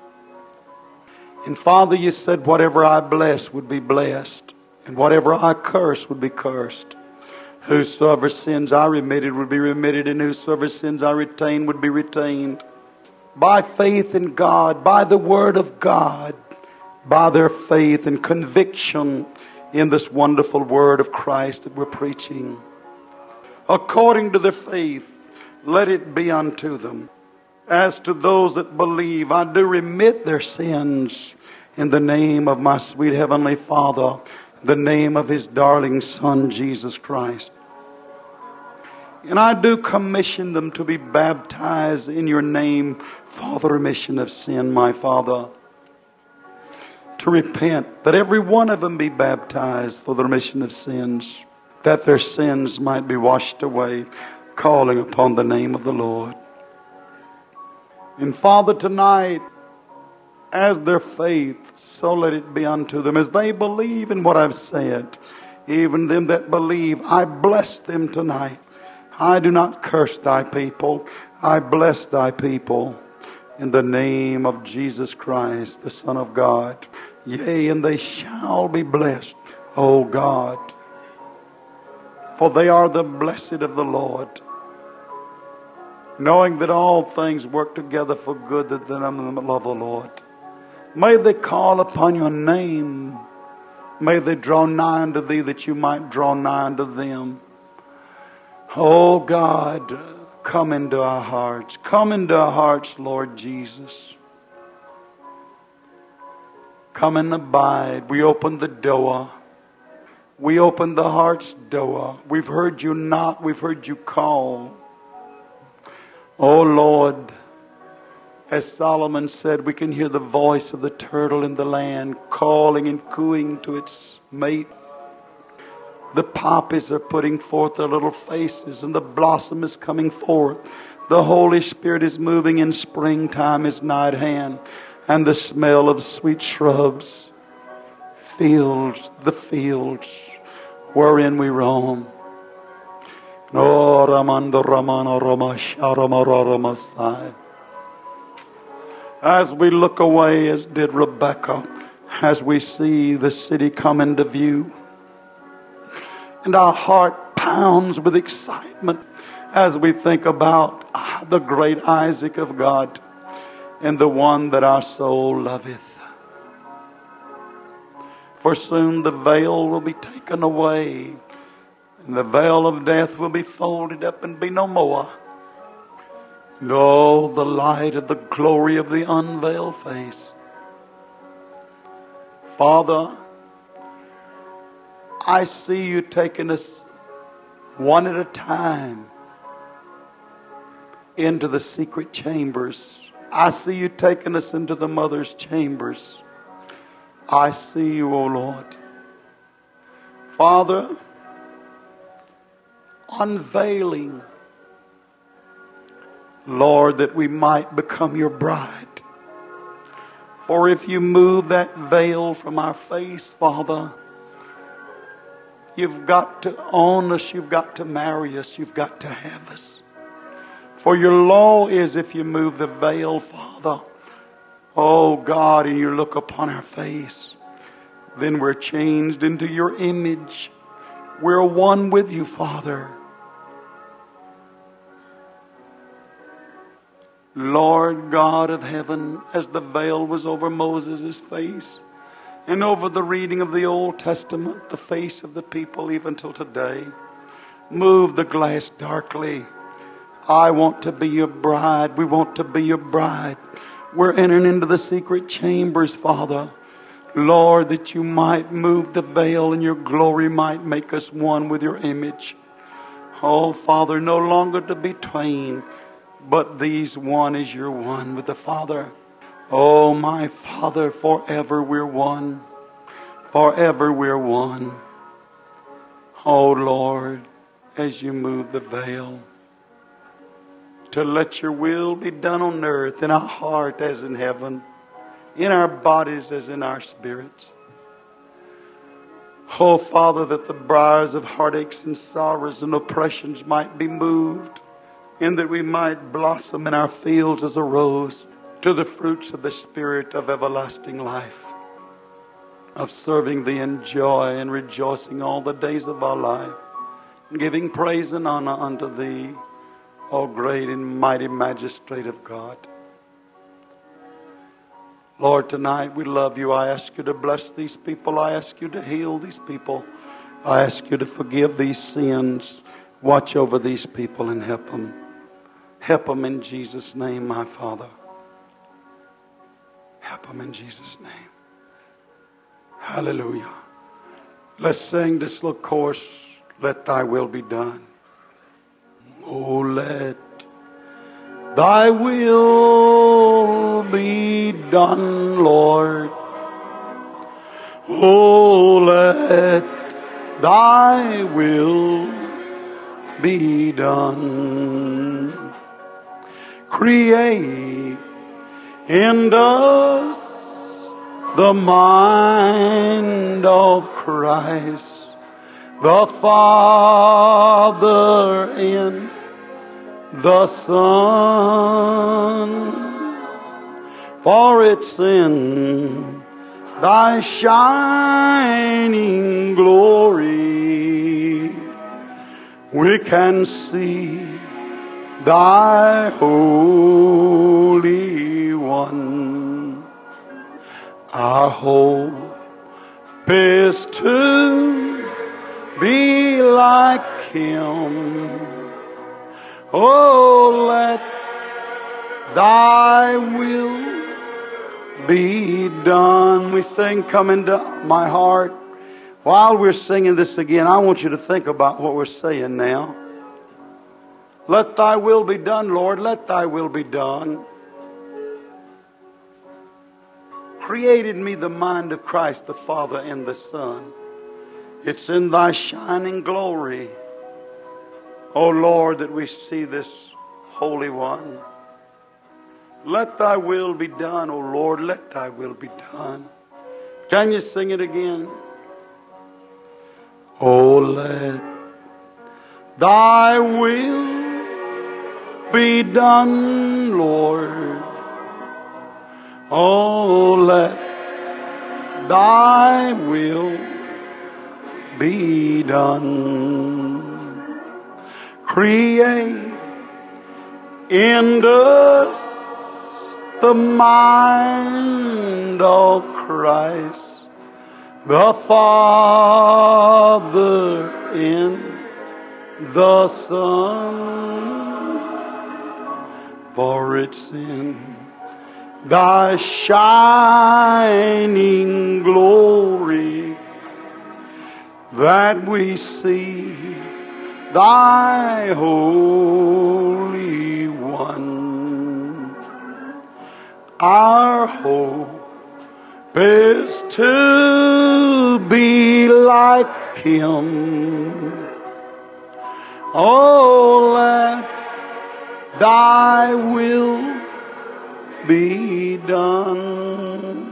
And Father, You said whatever I bless would be blessed, and whatever I curse would be cursed. Whosoever sins I remitted would be remitted, and whosoever sins I retained would be retained. By faith in God, by the Word of God, by their faith and conviction in this wonderful Word of Christ that we're preaching. According to their faith, let it be unto them. As to those that believe, I do remit their sins in the name of my sweet Heavenly Father, in the name of His darling Son, Jesus Christ. And I do commission them to be baptized in Your name for the remission of sin, my Father. To repent, that every one of them be baptized for the remission of sins, that their sins might be washed away, calling upon the name of the Lord. And Father, tonight, as their faith, so let it be unto them. As they believe in what I've said, even them that believe, I bless them tonight. I do not curse Thy people. I bless Thy people in the name of Jesus Christ, the Son of God. Yea, and they shall be blessed, O God. For they are the blessed of the Lord, knowing that all things work together for good that them that love the Lord. May they call upon Your name. May they draw nigh unto Thee, that You might draw nigh unto them. Oh God, come into our hearts. Come into our hearts, Lord Jesus. Come and abide. We open the door. We open the heart's door. We've heard You knock. We've heard You call. Oh Lord, as Solomon said, we can hear the voice of the turtle in the land calling and cooing to its mate. The poppies are putting forth their little faces, and the blossom is coming forth. The Holy Spirit is moving, and springtime is nigh at hand, and the smell of sweet shrubs fills the fields wherein we roam. Oh, Ramanda Ramana Ramasai. As we look away, as did Rebecca, as we see the city come into view, and our heart pounds with excitement as we think about the great Isaac of God and the one that our soul loveth. For soon the veil will be taken away, and the veil of death will be folded up and be no more. And oh, the light of the glory of the unveiled face. Father, I see You taking us one at a time into the secret chambers. I see You taking us into the mother's chambers. I see You, O Lord. Father, unveiling, Lord, that we might become Your bride. For if You move that veil from our face, Father, You've got to own us. You've got to marry us. You've got to have us. For Your law is if You move the veil, Father, oh God, and You look upon our face, then we're changed into Your image. We're one with You, Father. Lord God of heaven, as the veil was over Moses' face, and over the reading of the Old Testament, the face of the people even till today, move the glass darkly. I want to be Your bride. We want to be Your bride. We're entering into the secret chambers, Father. Lord, that You might move the veil and Your glory might make us one with Your image. Oh, Father, no longer to be twain, but these one is Your one with the Father. Oh, my Father, forever we're one. Forever we're one. Oh, Lord, as you move the veil, to let your will be done on earth, in our heart as in heaven, in our bodies as in our spirits. Oh, Father, that the briars of heartaches and sorrows and oppressions might be moved, and that we might blossom in our fields as a rose to the fruits of the Spirit of everlasting life, of serving Thee in joy and rejoicing all the days of our life, and giving praise and honor unto Thee, O great and mighty magistrate of God. Lord, tonight we love You. I ask You to bless these people. I ask You to heal these people. I ask You to forgive these sins. Watch over these people and help them. Help them in Jesus' name, my Father. Help them in Jesus' name. Hallelujah. Let's sing this little chorus, Let Thy Will Be Done. Oh, let Thy will be done, Lord. Oh, let Thy will be done. Create in us the mind of Christ, the Father in the Son. For it's in Thy shining glory we can see Thy Holy One. Our hope is to be like Him. Oh, let Thy will be done. We sing, Come Into My Heart. While we're singing this again, I want you to think about what we're saying now. Let Thy will be done, Lord. Let Thy will be done. Create in me the mind of Christ, the Father and the Son. It's in Thy shining glory, O Lord, that we see this Holy One. Let Thy will be done, O Lord. Let Thy will be done. Can you sing it again? Oh, let Thy will be done, Lord. Oh, let Thy will be done. Create in us the mind of Christ, the Father in the Son. For it's in Thy shining glory that we see Thy Holy One. Our hope is to be like Him. Oh, let Thy will be done.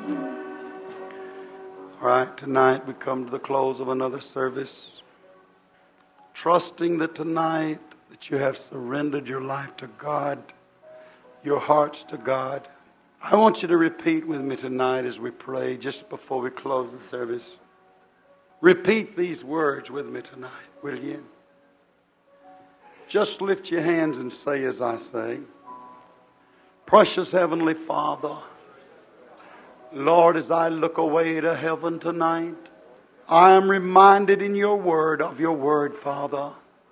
All right, tonight we come to the close of another service, trusting that tonight that you have surrendered your life to God, your hearts to God. I want you to repeat with me tonight as we pray, just before we close the service. Repeat these words with me tonight, will you? Just lift your hands and say as I say. Precious Heavenly Father, Lord, as I look away to heaven tonight, I am reminded in your word of your word, Father,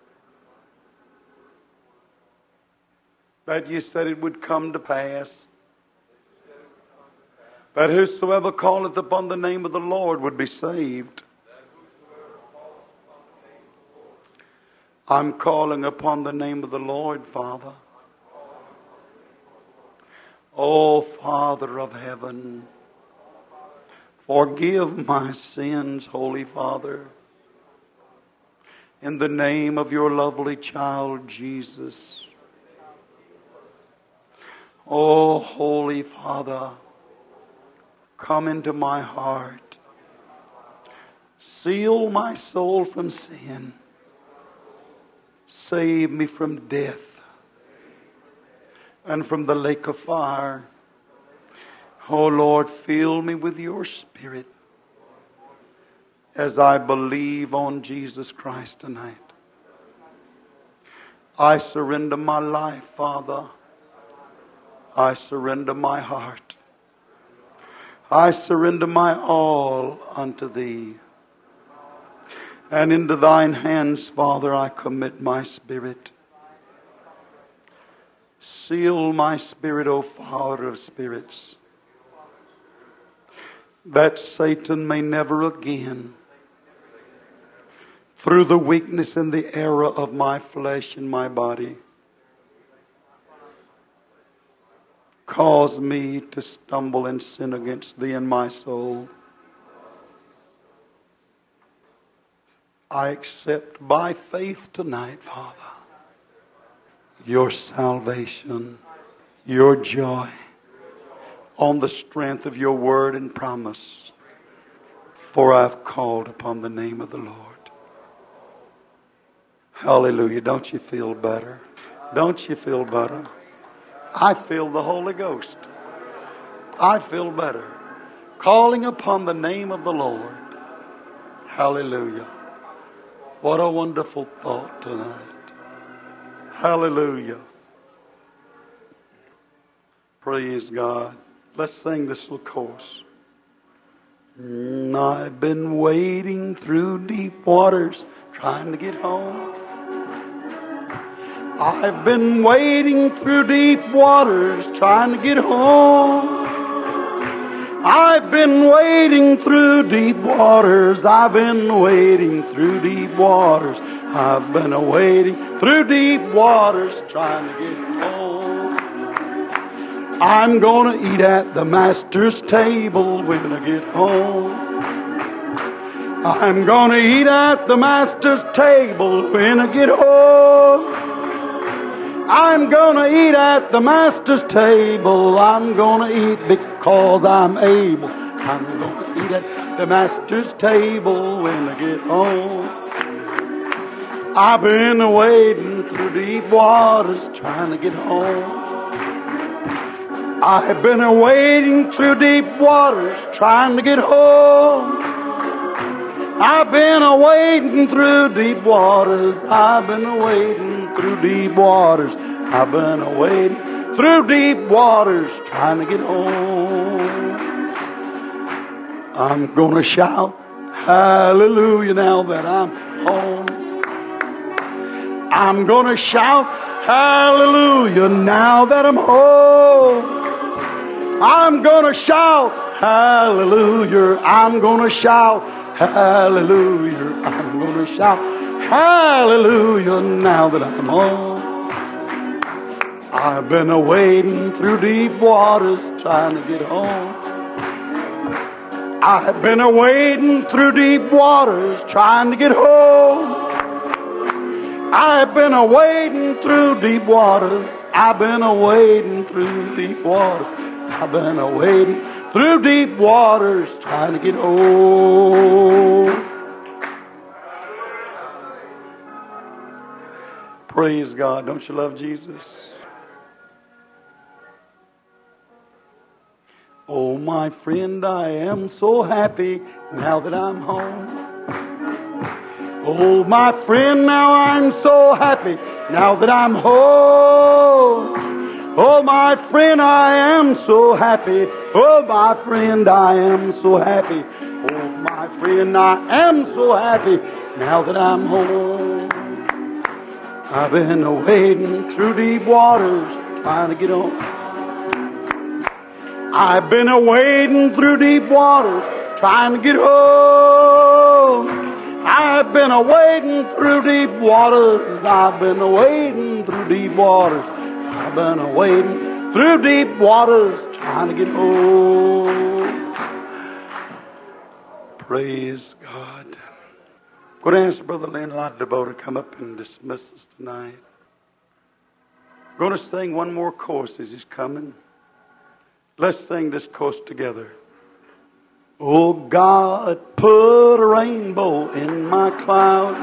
that you said it would come to pass, that whosoever calleth upon the name of the Lord would be saved. I'm calling upon the name of the Lord, Father. Oh, Father of heaven, forgive my sins, Holy Father, in the name of your lovely child, Jesus. Oh, Holy Father, come into my heart. Seal my soul from sin. Save me from death and from the lake of fire. Oh Lord, fill me with your Spirit as I believe on Jesus Christ tonight. I surrender my life, Father. I surrender my heart. I surrender my all unto Thee. And into Thine hands, Father, I commit my spirit. Seal my spirit, O Father of spirits, that Satan may never again, through the weakness and the error of my flesh and my body, cause me to stumble and sin against Thee and my soul. I accept by faith tonight, Father, your salvation, your joy, on the strength of your word and promise. For I've called upon the name of the Lord. Hallelujah. Don't you feel better? Don't you feel better? I feel the Holy Ghost. I feel better. Calling upon the name of the Lord. Hallelujah. What a wonderful thought tonight. Hallelujah. Praise God. Let's sing this little chorus. I've been wading through deep waters trying to get home. I've been wading through deep waters trying to get home. I've been wading through deep waters. I've been wading through deep waters. I've been wading through deep waters trying to get home. I'm going to eat at the Master's table when I get home. I'm going to eat at the Master's table when I get home. I'm going to eat at the Master's table. I'm going to eat because I'm able. I'm going to eat at the Master's table when I get home. I've been wading through deep waters trying to get home. I've been wading through deep waters trying to get home. I've been wading through deep waters. I've been wading through deep waters. I've been wading through deep waters trying to get home. I'm going to shout hallelujah now that I'm home. I'm going to shout hallelujah now that I'm home. I'm going to shout hallelujah. I'm going to shout hallelujah. I'm going to shout hallelujah now that I'm home. I've been wading through deep waters trying to get home. I've been wading through deep waters trying to get home. I've been wading through deep waters. I've been wading through deep waters. I've been wading through deep waters trying to get home. Praise God. Don't you love Jesus? Oh, my friend, I am so happy now that I'm home. Oh, my friend, now I'm so happy now that I'm home. Oh, my friend, I am so happy. Oh, my friend, I am so happy. Oh, my friend, I am so happy now that I'm home. I've been wading through deep waters trying to get home. I've been wading through deep waters trying to get home. I've been wading through deep waters. I've been wading through deep waters. I've been wading through deep waters trying to get home. Praise God. Going to ask Brother Lynn Lauderdale to come up and dismiss us tonight. We're going to sing one more chorus as he's coming. Let's sing this chorus together. Oh God, put a rainbow in my cloud.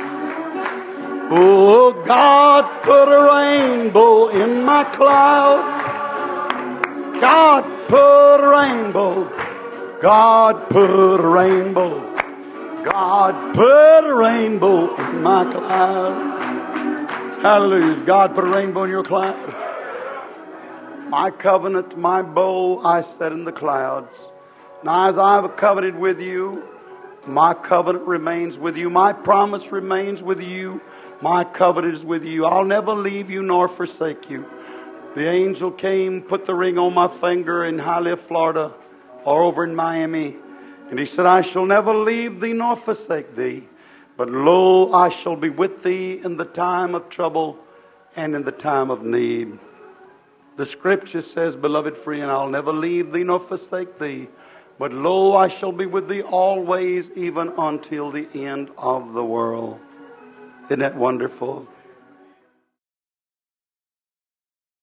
Oh God, put a rainbow in my cloud. God, put a rainbow. God, put a rainbow. God, put a rainbow in my cloud. Hallelujah. God, put a rainbow in your cloud. My covenant, my bow, I set in the clouds. Now as I've covenanted with you, my covenant remains with you. My promise remains with you. My covenant is with you. I'll never leave you nor forsake you. The angel came, put the ring on my finger in Hialeah, Florida, or over in Miami. And he said, I shall never leave thee nor forsake thee. But lo, I shall be with thee in the time of trouble and in the time of need. The scripture says, beloved friend, I'll never leave thee nor forsake thee. But lo, I shall be with thee always, even until the end of the world. Isn't that wonderful?